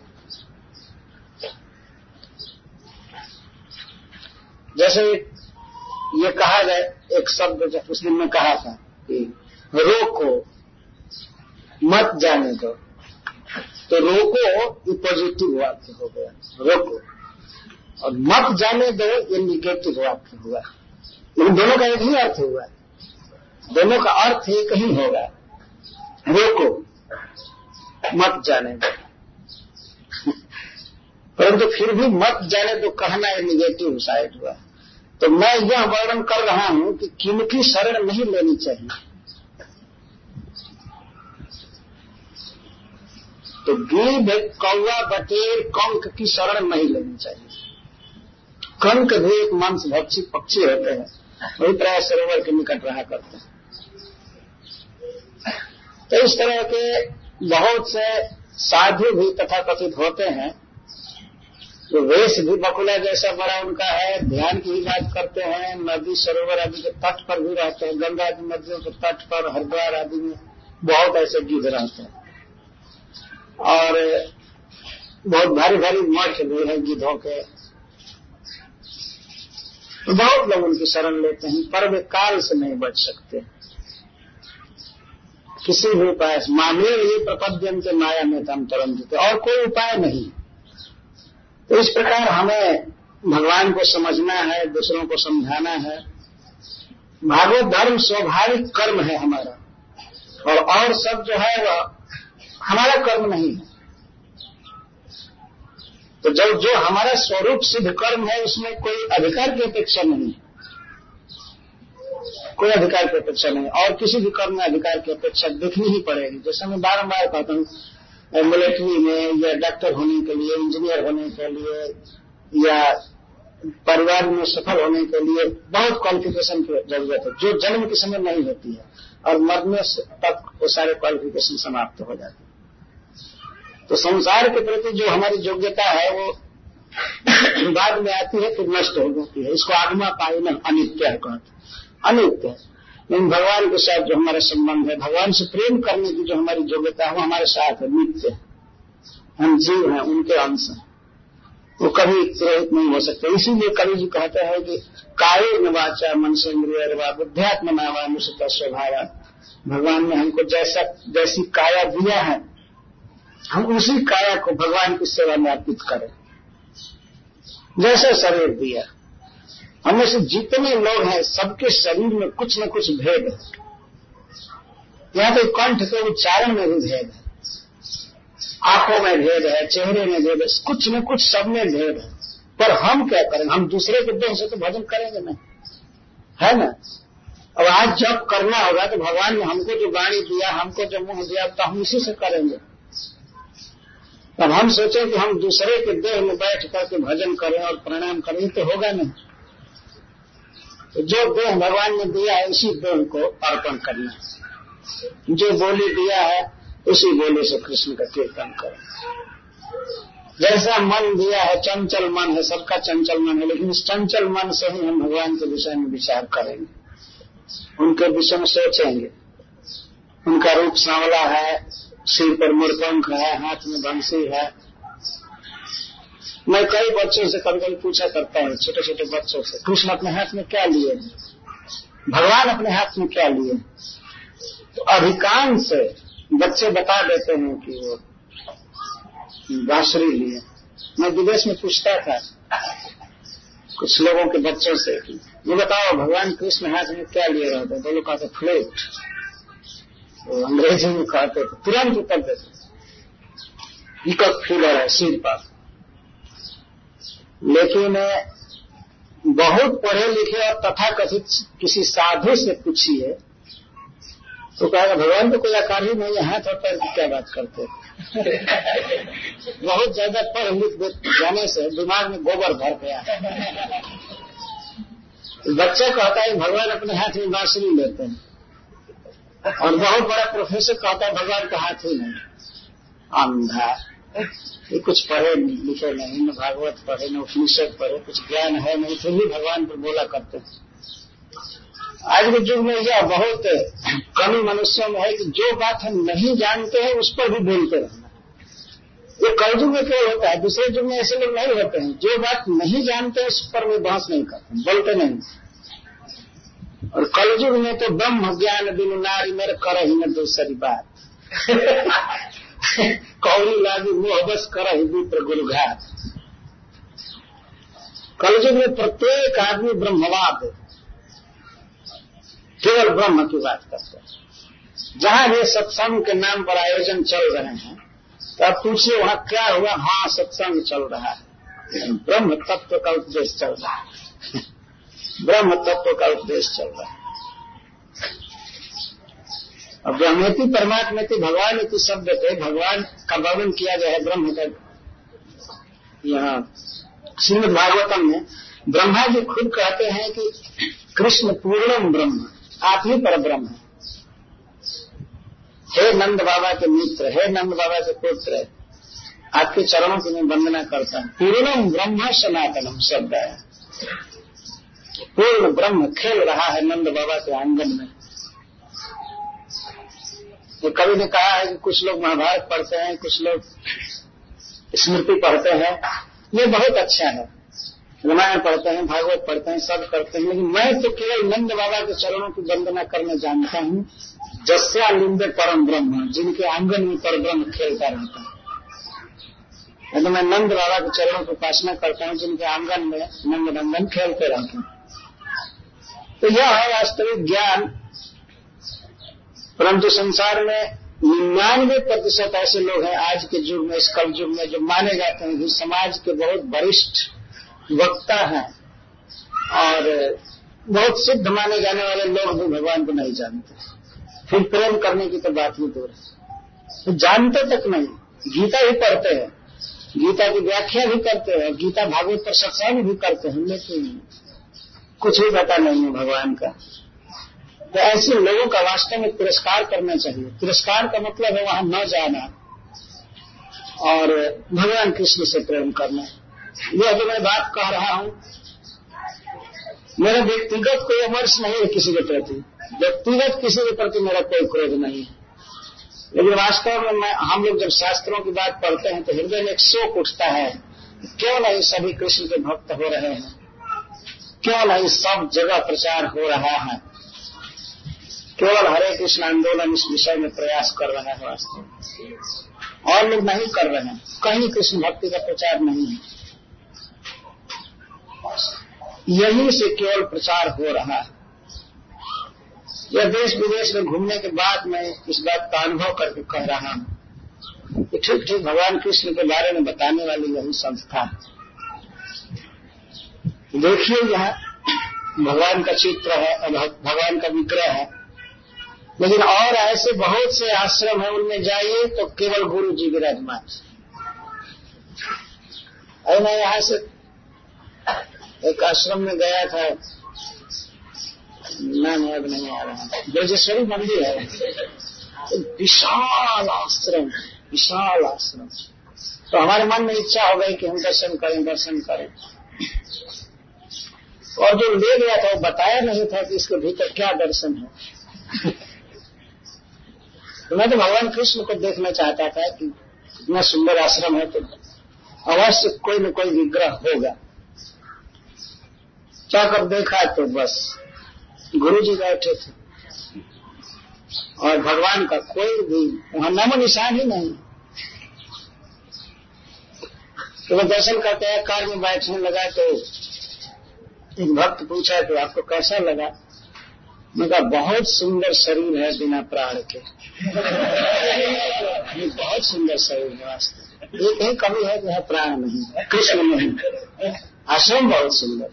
जैसे ये कहा जाए, एक शब्द जब उस दिन में कहा था कि रोको मत जाने दो, तो रोको ये पॉजिटिव वाक्य हो गया, रोको, और मत जाने दो ये निगेटिव वाक्य हुआ। लेकिन दोनों का एक ही अर्थ हुआ, दोनों का अर्थ एक ही होगा, रोको मत जाने दो। परंतु फिर भी मत जाने दो कहना ये निगेटिव साइड हुआ। तो मैं यह वर्णन कर रहा हूं कि किनकी शरण नहीं लेनी चाहिए। तो गिद्ध, कौवा, बटेर, कंक की शरण नहीं लेनी चाहिए। कंक भी एक मांस भक्षी पक्षी होते हैं, वही प्राय सरोवर के निकट रहा करते हैं। तो इस तरह के बहुत से साधु भी तथाकथित होते हैं, तो वेश भी बकुला जैसा बड़ा उनका है, ध्यान की ही बात करते हैं, नदी सरोवर आदि के तट पर भी रहते हैं, गंगा की नदियों के तट पर, हरिद्वार आदि में बहुत ऐसे गिद्ध रहते हैं और बहुत भारी भारी मठ भी है गिद्धों के, तो बहुत लोग उनकी शरण लेते हैं, पर वे काल से नहीं बच सकते किसी भी उपाय से। माने ये प्रपद्यन्ते माया में तम तरन्ते, और कोई उपाय नहीं। तो इस प्रकार हमें भगवान को समझना है, दूसरों को समझाना है। भागवत धर्म स्वाभाविक कर्म है हमारा, और सब जो है वह हमारा कर्म नहीं है। तो जो हमारा स्वरूप सिद्ध कर्म है उसमें कोई अधिकार की अपेक्षा नहीं, कोई अधिकार की अपेक्षा नहीं, और किसी भी कर्म में अधिकार की अपेक्षा दिखनी ही पड़ेगी। जैसे मैं बारंबार कहता हूँ, मिलिट्री में या डॉक्टर होने के लिए, इंजीनियर होने के लिए, या परिवार में सफल होने के लिए बहुत क्वालिफिकेशन की जरूरत है, जो जन्म के समय नहीं होती है, और मरने तक वो सारे क्वालिफिकेशन समाप्त हो जाते हैं। तो संसार के प्रति जो हमारी योग्यता है वो बाद में आती है, फिर नष्ट हो जाती है। इसको आगमा पायन अनित्य है, कहते अनित्य है। लेकिन भगवान के साथ जो हमारा संबंध है, भगवान से प्रेम करने की जो हमारी योग्यता है वो हमारे साथ है, नित्य है। हम जीव हैं, उनके अंश हैं, वो कभी तिरोहित नहीं हो सकते। इसीलिए कवि जी कहते हैं कि काये वाचा मन से इंद्रिय वा बुद्ध्यात्म नावानुसुत स्वभाव। भगवान ने हमको जैसी काया दिया है, हम उसी काया को भगवान की सेवा में अर्पित करें। जैसे शरीर दिया, हमें से जितने लोग हैं सबके शरीर में कुछ न कुछ भेद है। यहाँ तो कंठ के उच्चारण में भी भेद है, आंखों में भेद है, चेहरे में भेद है, कुछ न कुछ सब में भेद है। पर हम क्या करें? हम दूसरे के देह से तो भजन करेंगे नहीं, है ना। अब आज जब करना होगा तो भगवान ने हमको जो वाणी दिया, हमको जो मुंह दिया, तो हम इसी से करेंगे। अब हम सोचें कि हम दूसरे के देह में बैठ करके भजन करें और प्रणाम करें, तो होगा नहीं। तो जो देह भगवान ने दिया है उसी देह को अर्पण करना है। जो बोली दिया है उसी बोली से कृष्ण का कीर्तन करें। जैसा मन दिया है, चंचल मन है, सबका चंचल मन है, लेकिन इस चंचल मन से ही हम भगवान के विषय में विचार करेंगे, उनके विषय में सोचेंगे। उनका रूप सांवला है, सिर पर मुरपंख है, हाथ में बंसी है। मैं कई बच्चों से कभी कभी पूछा करता हूँ, छोटे छोटे बच्चों से, कृष्ण अपने हाथ में क्या लिए, भगवान अपने हाथ में क्या लिए? तो अधिकांश बच्चे बता देते हैं कि वो बांसुरी लिए। मैं विदेश में पूछता था कुछ लोगों के बच्चों से, ये बताओ भगवान कृष्ण हाथ में क्या लिए रहते हैं? तो लोग कहते फ्लूट, वो अंग्रेजी में कहते थे, तुरंत उत्तर देते इकक फीलर है सिर पर। लेकिन बहुत पढ़े लिखे और तथाकथित किसी साधु से पूछिए तो कहेगा भगवान तो कोई आकार ही नहीं है, हाथ और पैर की क्या बात करते हैं। बहुत ज्यादा पढ़ लिख जाने से दिमाग में गोबर भर गया। बच्चा कहता है भगवान अपने हाथ में बांसुरी लेते हैं, और बहुत बड़ा प्रोफेसर कहता है भगवान का हाथ ही नहीं। अंधा, ये कुछ पढ़े लिखे नहीं, न भागवत पढ़े, न उपनिषद पढ़े, कुछ ज्ञान है नहीं, फिर भी भगवान पर बोला करते हैं। आज के युग में यह बहुत कमी मनुष्यों में है कि जो बात हम नहीं जानते हैं उस पर भी बोलते रहना। ये कलयुग में क्यों होता है? दूसरे युग में ऐसे लोग नहीं होते हैं, जो बात नहीं जानते उस पर भी बहस नहीं करते, बोलते नहीं। और कलयुग में तो ब्रह्म ज्ञान बिनु नारी मेरे कर ही न दूसरी बात। कौड़ी लागी मोह बस कर ही विप्र गुरुघात। कलयुग में प्रत्येक आदमी ब्रह्मवाद, केवल ब्रह्म की बात करते हैं। जहां भी सत्संग के नाम पर आयोजन चल रहे हैं तो आप पूछिए वहां क्या हुआ? हाँ, सत्संग चल रहा है, ब्रह्म तत्व का उपदेश चल रहा है, ब्रह्म तत्व का उपदेश चल रहा है। अब ब्रह्मेति परमात्मेति भगवान इति शब्द थे, भगवान का वर्णन किया गया है ब्रह्म का। यहाँ श्रीमद् भागवतम में ब्रह्मा जी खुद कहते हैं कि कृष्ण पूर्णम ब्रह्म, आप ही पर ब्रह्म है। हे नंद बाबा के मित्र, हे नंद बाबा के पुत्र, आपके चरणों की मैं वंदना करता हूं। पूर्णम ब्रह्म सनातनम शब्द है, पूर्ण ब्रह्म खेल रहा है नंद बाबा के आंगन में। तो कवि ने कहा है कि कुछ लोग महाभारत पढ़ते हैं, कुछ लोग स्मृति पढ़ते हैं, ये बहुत अच्छा है, रामायण पढ़ते हैं, भागवत पढ़ते हैं, सब करते हैं, लेकिन मैं तो केवल नंद बाबा के चरणों की वंदना करने जानता हूँ। जस्या लिंदे परम ब्रह्म, जिनके आंगन में पर ब्रह्म खेलता रहता है। तो मैं नंद बाबा के चरणों की उपासना करता हूँ, जिनके आंगन में नंद नंदन खेलते रहते हैं। तो यह है वास्तविक ज्ञान। परंतु संसार में 99% ऐसे लोग हैं आज के युग में, इस कल युग में, जो माने जाते हैं कि समाज के बहुत वरिष्ठ वक्ता हैं और बहुत सिद्ध माने जाने वाले लोग भी भगवान को नहीं जानते। फिर प्रेम करने की तो बात ही दूर है, तो जानते तक नहीं। गीता ही पढ़ते हैं, गीता की व्याख्या भी करते हैं, गीता भागवत पर सत्संग भी करते हैं, लेकिन कुछ भी पता नहीं है भगवान का। तो ऐसे लोगों का वास्तव में तिरस्कार करना चाहिए। तिरस्कार का मतलब है वहां न जाना और भगवान कृष्ण से प्रेम करना। यह जो मैं बात कह रहा हूं, मेरा व्यक्तिगत कोई अमर्ष नहीं है किसी के प्रति, व्यक्तिगत किसी के प्रति मेरा कोई क्रोध नहीं है, लेकिन वास्तव में हम लोग जब शास्त्रों की बात पढ़ते हैं तो हृदय में एक शोक उठता है, क्यों नहीं सभी कृष्ण के भक्त हो रहे हैं, क्यों नहीं सब जगह प्रचार हो रहा है। केवल हरे कृष्ण आंदोलन इस विषय में प्रयास कर रहा है वास्तव में, और लोग नहीं कर रहे हैं। कहीं कृष्ण भक्ति का प्रचार नहीं है, यहीं से केवल प्रचार हो रहा है। यह देश विदेश में घूमने के बाद मैं इस बात का अनुभव करके कह रहा हूं कि ठीक ठीक भगवान कृष्ण के बारे में बताने वाली यही संस्था है। देखिए यहाँ भगवान का चित्र है, भगवान का विग्रह है, लेकिन और ऐसे बहुत से आश्रम है, उनमें जाइए तो केवल गुरु जी विराजमान। और मैं यहाँ से एक आश्रम में गया था, नाम याद नहीं आ रहा, ब्रजेश्वरी मंदिर है, विशाल आश्रम, विशाल आश्रम। तो हमारे मन में इच्छा हो गई कि हम दर्शन करें। और जो ले गया था वो बताया नहीं था कि इसके भीतर क्या दर्शन है। तो मैं तो भगवान कृष्ण को देखना चाहता था कि इतना सुंदर आश्रम है तो अवश्य कोई न कोई विग्रह होगा। जाकर देखा तो बस गुरु जी बैठे थे और भगवान का कोई भी वहां नामो निशान ही नहीं। तो मैं दर्शन करते हैं, कार में बैठने लगा तो एक भक्त पूछा कि आपको कैसा लगा। मैं कहा बहुत सुंदर शरीर है बिना प्राण के। बहुत सुंदर शरीर है वास्तव, एक ही कमी है कि प्राण नहीं, कृष्ण नहीं। आश्रम बहुत सुंदर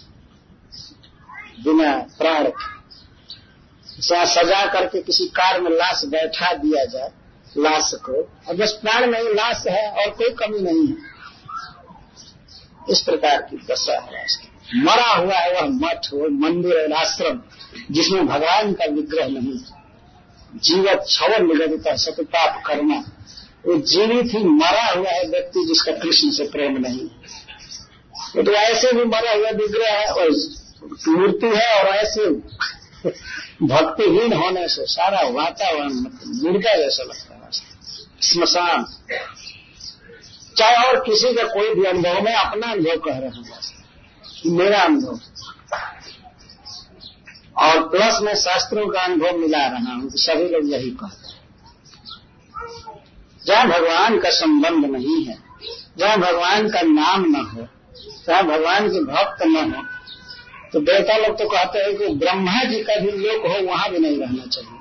बिना प्राण के। सजा करके किसी कार में लाश बैठा दिया जाए, लाश को, और बस प्राण नहीं, लाश है और कोई कमी नहीं है। इस प्रकार की दशा है वास्तव। मरा हुआ है वह मठ, वह मंदिर और आश्रम जिसमें भगवान का विग्रह नहीं। जीवत छवन निगदित सतपाप करना, वो जीवित ही मरा हुआ है व्यक्ति जिसका कृष्ण से प्रेम नहीं। तो ऐसे भी मरा हुआ विग्रह है और मूर्ति है, और ऐसे भक्तिहीन होने से सारा वातावरण मुर्गा जैसा लगता है, स्मशान। चाहे और किसी का कोई भी अनुभव, मैं अपना अनुभव कह रहा हूँ, मेरा अनुभव, और प्लस में शास्त्रों का अनुभव मिला रहा हूं कि सभी लोग यही कहते हैं। जहां भगवान का संबंध नहीं है, जहां भगवान का नाम न हो, जहां भगवान के भक्त न हो, तो देवता लोग तो कहते हैं कि ब्रह्मा जी का भी लोक हो वहां भी नहीं रहना चाहिए।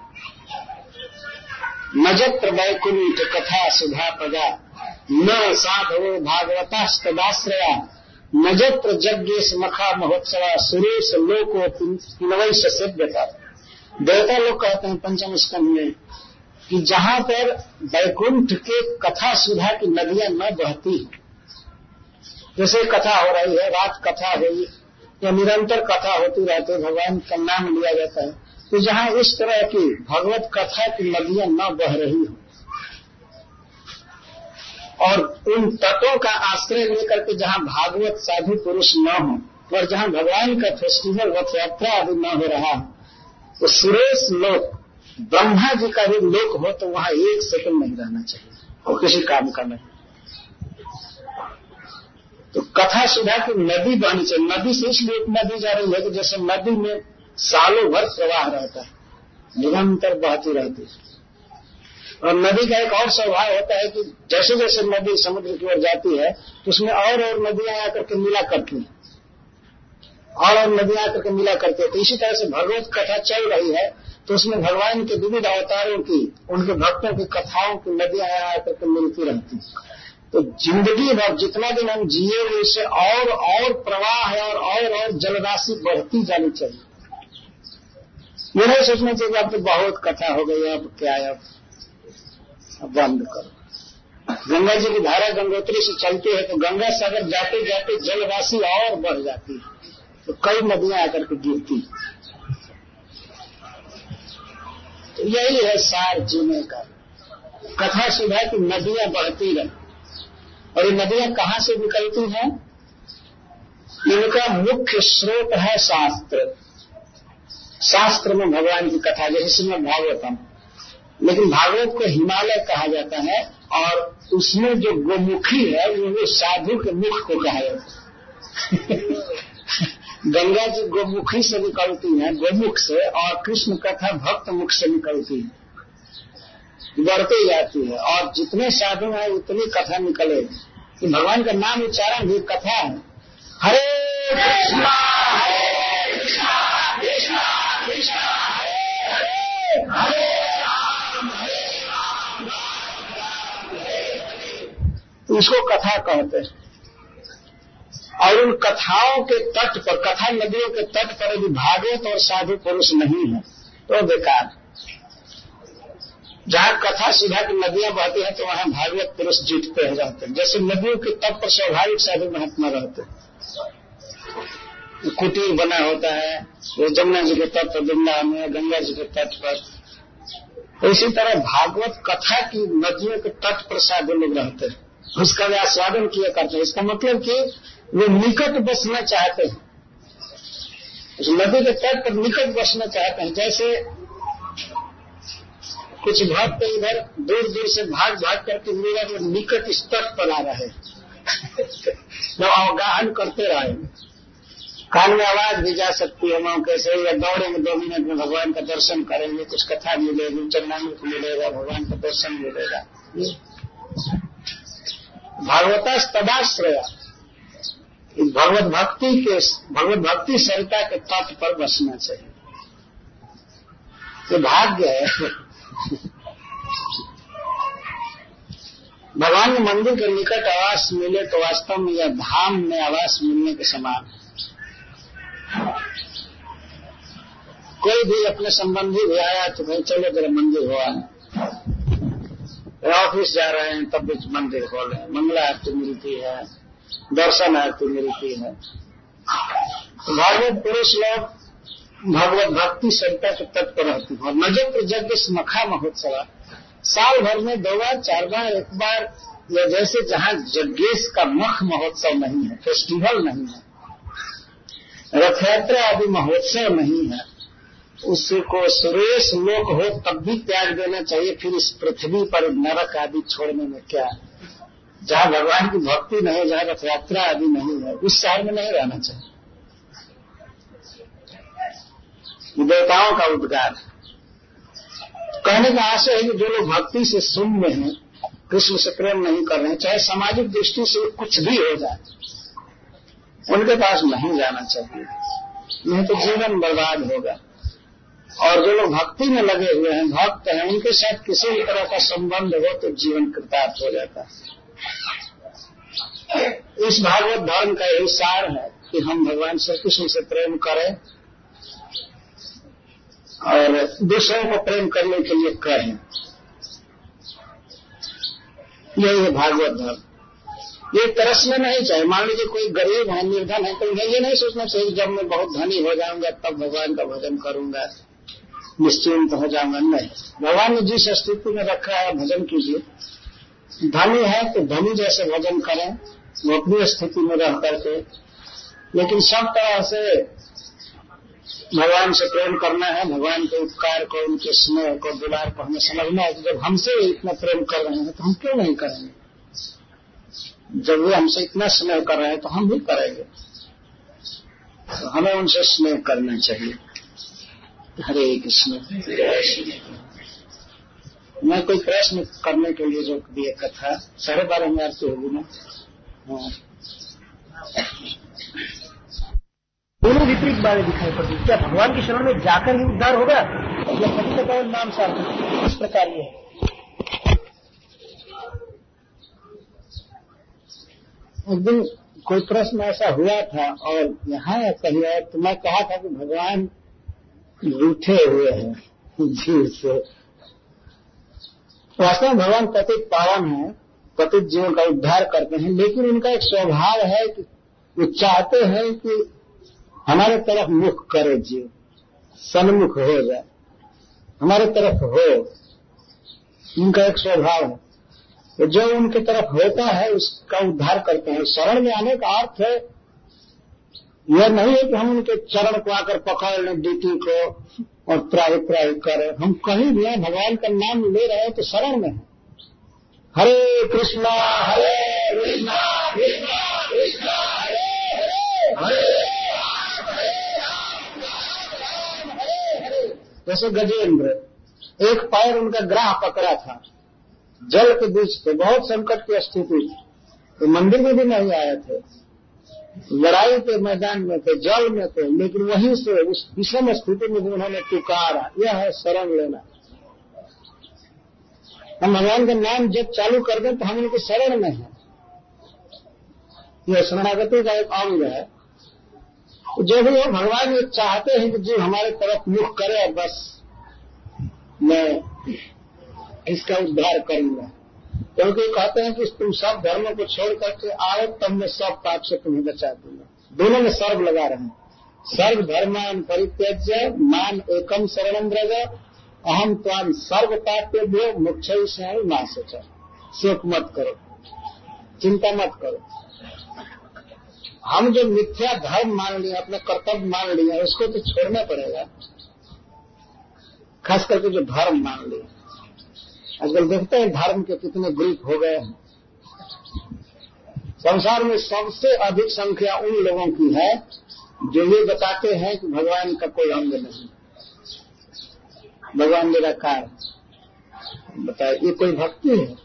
नजत्र वैकुंठ कथा सुधा पदा न साधवो भागवतास्तदाश्रया नजत्र यज्ञेश मखा महोत्सवा सुरेश लोको पिनवैश सिद्धता। देवता लोग कहते हैं पंचम स्कंध में कि जहां पर वैकुंठ के कथा सुधा की नदियां न बहती, जैसे कथा हो रही है, रात कथा हुई या निरंतर कथा होती रहती है, भगवान का नाम लिया जाता है, तो जहां इस तरह की भगवत कथा की नदियां न बह रही हो और उन तटों का आश्रय लेकर के जहां भागवत साधु पुरुष न हो और जहां भगवान का फेस्टिवल रथ यात्रा आदि न हो रहा है, तो सुरेश लोक ब्रह्मा जी का भी लोक हो तो वहां 1 सेकंड नहीं रहना चाहिए और किसी काम का नहीं। तो कथा सुधा की नदी बहनी चाहिए। नदी से इसलिए नदी जा रही है कि जैसे नदी में सालों भर प्रवाह रहता है, निरंतर बहती रहती है। और नदी का एक और स्वभाव होता है कि जैसे जैसे नदी समुद्र की ओर जाती है तो उसमें और नदियां आकर के मिला करती हैं, और नदियां आकर के मिला करती है। तो इसी तरह से भगवत कथा चल रही है तो उसमें भगवान के विविध अवतारों की, उनके भक्तों की कथाओं की नदियां आकर के मिलती रहती है। तो जिंदगी भर जितना दिन हम जिए उससे और प्रवाह है और जलराशि बढ़ती जानी चाहिए। ये नहीं सोचना चाहिए कि अब तो बहुत कथा हो गई, अब क्या है, अब बंद करो। गंगा जी की धारा गंगोत्री से चलती है तो गंगा सागर जाते जाते जलराशि और बढ़ जाती है, तो कई नदियां आकर के गिरती। तो यही है सार जीने का, कथा सुधा की नदियां बहती रहे। और ये नदियां कहां से निकलती हैं? इनका मुख्य स्रोत है शास्त्र। शास्त्र में भगवान की कथा, जैसे श्रीमद् भागवतम, लेकिन भागवत को हिमालय कहा जाता है और उसमें जो गोमुखी है वो साधु के मुख को कहा जाता है। गंगा जी गोमुखी से निकलती है, गोमुख से, और कृष्ण कथा भक्त मुख से निकलती है, बढ़ती जाती है। और जितने साधु हैं उतनी कथा निकलेगी कि भगवान का नाम उच्चारण भी कथा है। हरे कृष्णा कृष्णा कृष्णा हरे हरे, तो इसको कथा कहते हैं। और उन कथाओं के तट पर, कथा नदियों के तट पर यदि भागवत और साधु पुरुष नहीं है तो बेकार। जहां कथा सुधा की नदियां बहती हैं तो वहां भागवत पुरुष जीतते हैं जाते हैं। जैसे नदियों के तट पर स्वाभाविक साधु महात्मा रहते हैं, कुटीर बना होता है, वो जमुना जी के तट पर, वृंदावन में गंगा जी के तट पर। तो इसी तरह भागवत कथा की नदियों के तट पर साधु लोग रहते हैं, उसका वे आस्वादन किया करते हैं। इसका मतलब कि वे निकट बसना चाहते हैं, उस नदी के तट पर निकट बसना चाहते हैं। जैसे कुछ भक्त इधर दूर दूर से भाग भाग करके मेरा निकट इस तट पर आ रहे जो अवगाहन करते रहेंगे, कान में आवाज भी जा सकती है मौके से, या दौड़ेंगे 2 मिनट में भगवान का दर्शन करेंगे, कुछ कथा मिलेगी, चरणामृत मिलेगा, भगवान का दर्शन मिलेगा। भागवता तदाश्रया, भगवत भक्ति सरिता के तट पर बसना चाहिए। ये भाग्य है। भगवान के मंदिर के निकट आवास मिले तो वास्तव में यह धाम में आवास मिलने के समान। कोई भी अपने संबंधी भी आया तो भाई चलो जरा मंदिर हो आए, ऑफिस जा रहे हैं तब भी मंदिर हो रहे हैं, मंगला आरती मिलती है, दर्शन आरती मिलती है। भागवत पुरुष लोग भगवत भक्ति सरिता के तट पर रहती है। और नजर यज्ञ मखा महोत्सव साल भर में 2 बार 4 बार 1 बार, या जैसे जहां यज्ञेश का मख महोत्सव नहीं है, फेस्टिवल नहीं है, रथ यात्रा आदि महोत्सव नहीं है, उसको सुरेश लोक हो तब भी त्याग देना चाहिए। फिर इस पृथ्वी पर नरक आदि छोड़ने में क्या, जहां भगवान की भक्ति नहीं, जहां रथ यात्रा आदि नहीं है, उस शहर में नहीं रहना चाहिए। देवताओं का उद्गार कहने का आशय है कि जो लोग भक्ति से शून्य हैं, कृष्ण से प्रेम नहीं कर रहे हैं, चाहे सामाजिक दृष्टि से कुछ भी हो जाए, उनके पास नहीं जाना चाहिए, नहीं तो जीवन बर्बाद होगा। और जो लोग भक्ति में लगे हुए हैं, भक्त हैं, उनके साथ किसी भी तरह का संबंध हो तो जीवन कृतार्थ हो जाता है। इस भागवत धर्म का यही सार है कि हम भगवान श्री कृष्ण से प्रेम करें और दूसरों को प्रेम करने के लिए कहें। यही है भागवत धर्म। ये तरसना नहीं चाहिए। मान लीजिए कोई गरीब है, निर्धन है, तो ये नहीं सोचना चाहिए जब मैं बहुत धनी हो जाऊंगा तब भगवान का भजन करूंगा, निश्चिंत हो जाऊंगा। नहीं, भगवान ने जिस स्थिति में रखा है भजन कीजिए। धनी है तो धनी जैसे भजन करें, वो अपनी स्थिति में रह करके, लेकिन सब तरह से भगवान से प्रेम करना है, भगवान के उपकार को, उनके स्नेह को, दुलार को हमें समझना है कि जब हमसे इतना प्रेम कर रहे हैं तो हम क्यों नहीं करेंगे। जब वो हमसे इतना स्नेह कर रहे हैं तो हम भी करेंगे। तो हमें उनसे स्नेह करना चाहिए। हरे कृष्ण। मैं कोई प्रश्न करने के लिए रोक दिया कथा 12:30 आरती होगी ना।
दोनों विपरीत बातें दिखाई पड़ती। क्या भगवान की शरण में जाकर ही उद्धार होगा या पति का नाम सार्थक? इस प्रकार ये है।
एक दिन कोई प्रश्न ऐसा हुआ था और यहाँ कहीं और तो मैं कहा था कि भगवान रूठे हुए हैं जीव से। वास्तव में भगवान पतित पावन है, पतित जीवों का उद्धार करते हैं, लेकिन उनका एक स्वभाव है कि वो चाहते हैं कि हमारे तरफ मुख करे, जीव सन्मुख हो जाए, हमारे तरफ हो। उनका एक स्वभाव है, तो जो उनके तरफ होता है उसका उद्धार करते हैं। शरण में आने का अर्थ है यह नहीं है कि हम उनके चरण को आकर पकड़ लें डीटी को और त्राही त्राही करें। हम कहीं भी हैं, भगवान का नाम ले रहे हैं तो शरण में है। हरे कृष्णा हरे कृष्णा कृष्णा कृष्णा हरे हरे हरे। जैसे गजेंद्र, एक पैर उनका ग्राह पकड़ा था, जल के बीच थे, बहुत संकट की स्थिति थी, तो मंदिर में भी नहीं आए थे, लड़ाई के मैदान में थे, जल में थे, लेकिन वहीं से उस विषम स्थिति में भी उन्होंने पुकारा। यह है शरण लेना। हम भगवान का नाम जब चालू कर दें तो हम उनके शरण में हैं। यह शरणागति का एक अंग है। जो भी हो, भगवान ये चाहते हैं कि जो हमारे तरफ मुख करे और बस मैं इसका उद्धार करूंगा। क्योंकि कहते हैं कि तुम सब धर्मों को छोड़ करके आओ तब मैं सब पाप से तुम्हें बचा दूंगा। दोनों में सर्व लगा रहे हैं। सर्व धर्मान परित्यज्य माम एकम शरणं व्रज अहम त्वाम सर्व पापेभ्यो मोक्षयिष्यामि मा शुचः। शोक मत करो, चिंता मत करो। हम जो मिथ्या धर्म मान लिया, अपने कर्तव्य मान लिया, उसको तो छोड़ना पड़ेगा। खास करके जो धर्म मान लिया, आजकल देखते हैं धर्म के कितने ग्रुप हो गए हैं। संसार में सबसे अधिक संख्या उन लोगों की है जो ये बताते हैं कि भगवान का कोई अंग नहीं, भगवान निराकार। बताए ये कोई भक्ति है?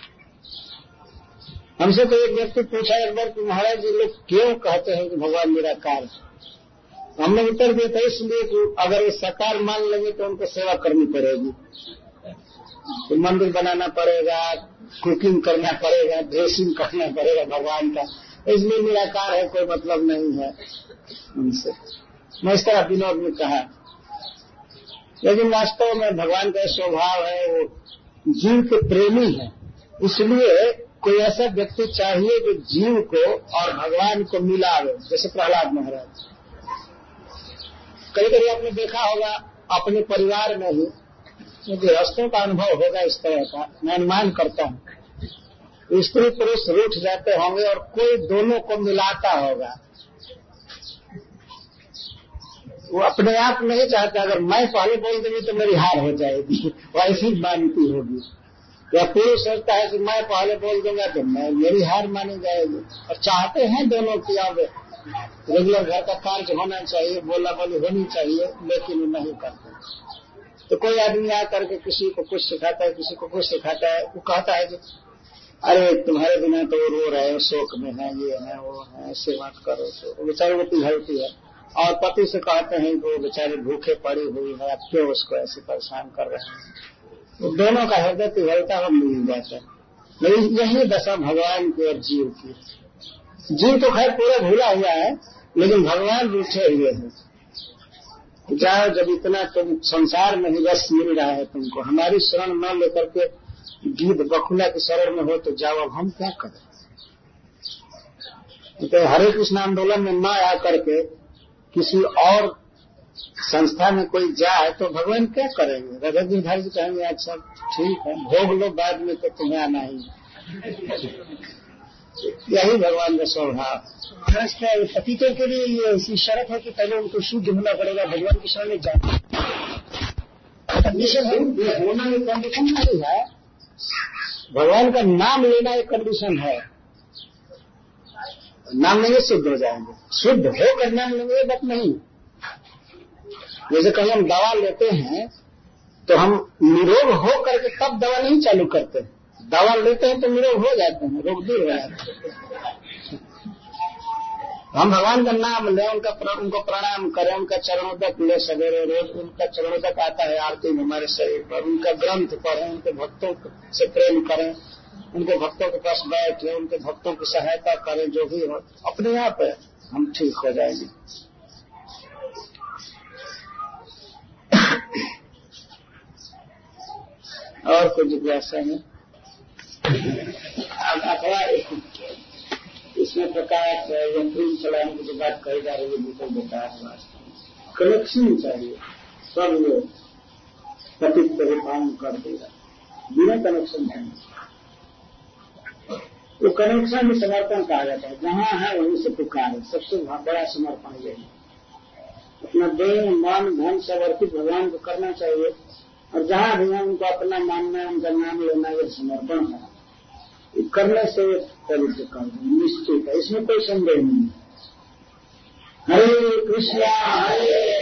हमसे तो एक व्यक्ति पूछा एक बार कि महाराज जी लोग क्यों कहते हैं कि भगवान निराकार है? हमने उत्तर दिया था इसलिए कि अगर ये साकार मान लेंगे तो उनको सेवा करनी पड़ेगी, तो मंदिर बनाना पड़ेगा, कुकिंग करना पड़ेगा, ड्रेसिंग करना पड़ेगा भगवान का, इसलिए निराकार है, कोई मतलब नहीं है उनसे। मैं इस तरह विनोद में कहा, लेकिन वास्तव में भगवान का स्वभाव है, वो जीव के प्रेमी है। इसलिए कोई ऐसा व्यक्ति चाहिए जो जीव को और भगवान को मिलावे, जैसे प्रहलाद महाराज। कई कभी आपने देखा होगा अपने परिवार में ही, गृहस्थों का अनुभव होगा इस तरह का, मैं अनुमान करता हूँ। स्त्री पुरुष रूठ जाते होंगे और कोई दोनों को मिलाता होगा। वो अपने आप नहीं चाहता अगर मैं पहले बोल दूंगी तो मेरी हार हो जाएगी, वैसी मानती होगी। या पुरुष सोचता है कि मैं पहले बोल दूंगा तो मेरी हार मानी जाएगी। और चाहते हैं दोनों की अब रेगुलर घर का कार्य होना चाहिए, बोला बोली होनी चाहिए, लेकिन नहीं करते। तो कोई आदमी आकर के किसी को कुछ सिखाता है, किसी को कुछ सिखाता है, वो कहता है कि अरे तुम्हारे बिना तो वो रो रहे हो, शोक में है, ये है वो है, ऐसे मत करो। तो बेचारे वो पिघलती है और पति से कहते हैं कि वो बेचारे भूखे पड़ी हुई है, आप क्यों उसको ऐसे परेशान कर रहे हैं। तो दोनों का हृदय पिघलता हुआ मिल जाता है। लेकिन यही दशा भगवान की और जीव की। जीव तो खैर पूरा भूला हुआ है, लेकिन भगवान रूठे हुए हैं। जाओ, जब इतना तुम संसार में ही रस मिल रहा है तुमको, हमारी शरण न लेकर के गीत बकुला की शरण में हो तो जाओ, अब हम क्या करें। तो हरे कृष्ण आंदोलन में न आकर के किसी और संस्था में कोई जाए तो भगवान क्या करेंगे? रघुवीर गिरधारी जी कहेंगे अच्छा ठीक है, भोग लो, बाद में तो तुम्हें आना ही। यही भगवान का स्वभाव।
महाराज क्या पतितों के लिए ये ऐसी शर्त है कि पहले उनको शुद्ध होना पड़ेगा, भगवान की शरण में जाना
कंडीशन होना ये कंडीशन नहीं है, भगवान का नाम लेना एक कंडीशन है। नाम लेंगे शुद्ध हो जाएंगे, शुद्ध होकर नाम लेंगे ये बात नहीं। जैसे कहीं हम दवा लेते हैं तो हम निरोग हो करके तब दवा नहीं चालू करते, दवा लेते हैं तो निरोग हो जाते हैं, रोग दूर हो जाते हैं। हम भगवान का नाम लें, उनको प्रणाम करें, उनका चरणोदक ले, सवेरे रोज उनका चरणोदक आता है आरती में हमारे शरीर पर, उनका ग्रंथ पढ़ें, उनके भक्तों से प्रेम करें, उनके भक्तों के पास बैठे, उनके भक्तों की सहायता करें, जो भी हो अपने आप हम ठीक हो जाएंगे। और कुछ जिज्ञासा है? अथवा इसमें प्रकाश या प्रेम चलाने की जो बात कही जा रही है बिल्कुल बेकार है। कनेक्शन चाहिए, सब लोग पतित को काम कर देगा, बिना कनेक्शन नहीं। तो कनेक्शन में समर्पण कहा जाता है, जहाँ है वहीं से पुकार है, सबसे बड़ा समर्पण यही। अपना देह मन धन सब अर्पित भगवान को करना चाहिए, और जहाँ भी है उनको अपना मानना, उनका नाम लेना ये समर्पण है। करने से पवित्र कर निश्चित है, इसमें कोई संदेह नहीं। हरे कृष्णा हरे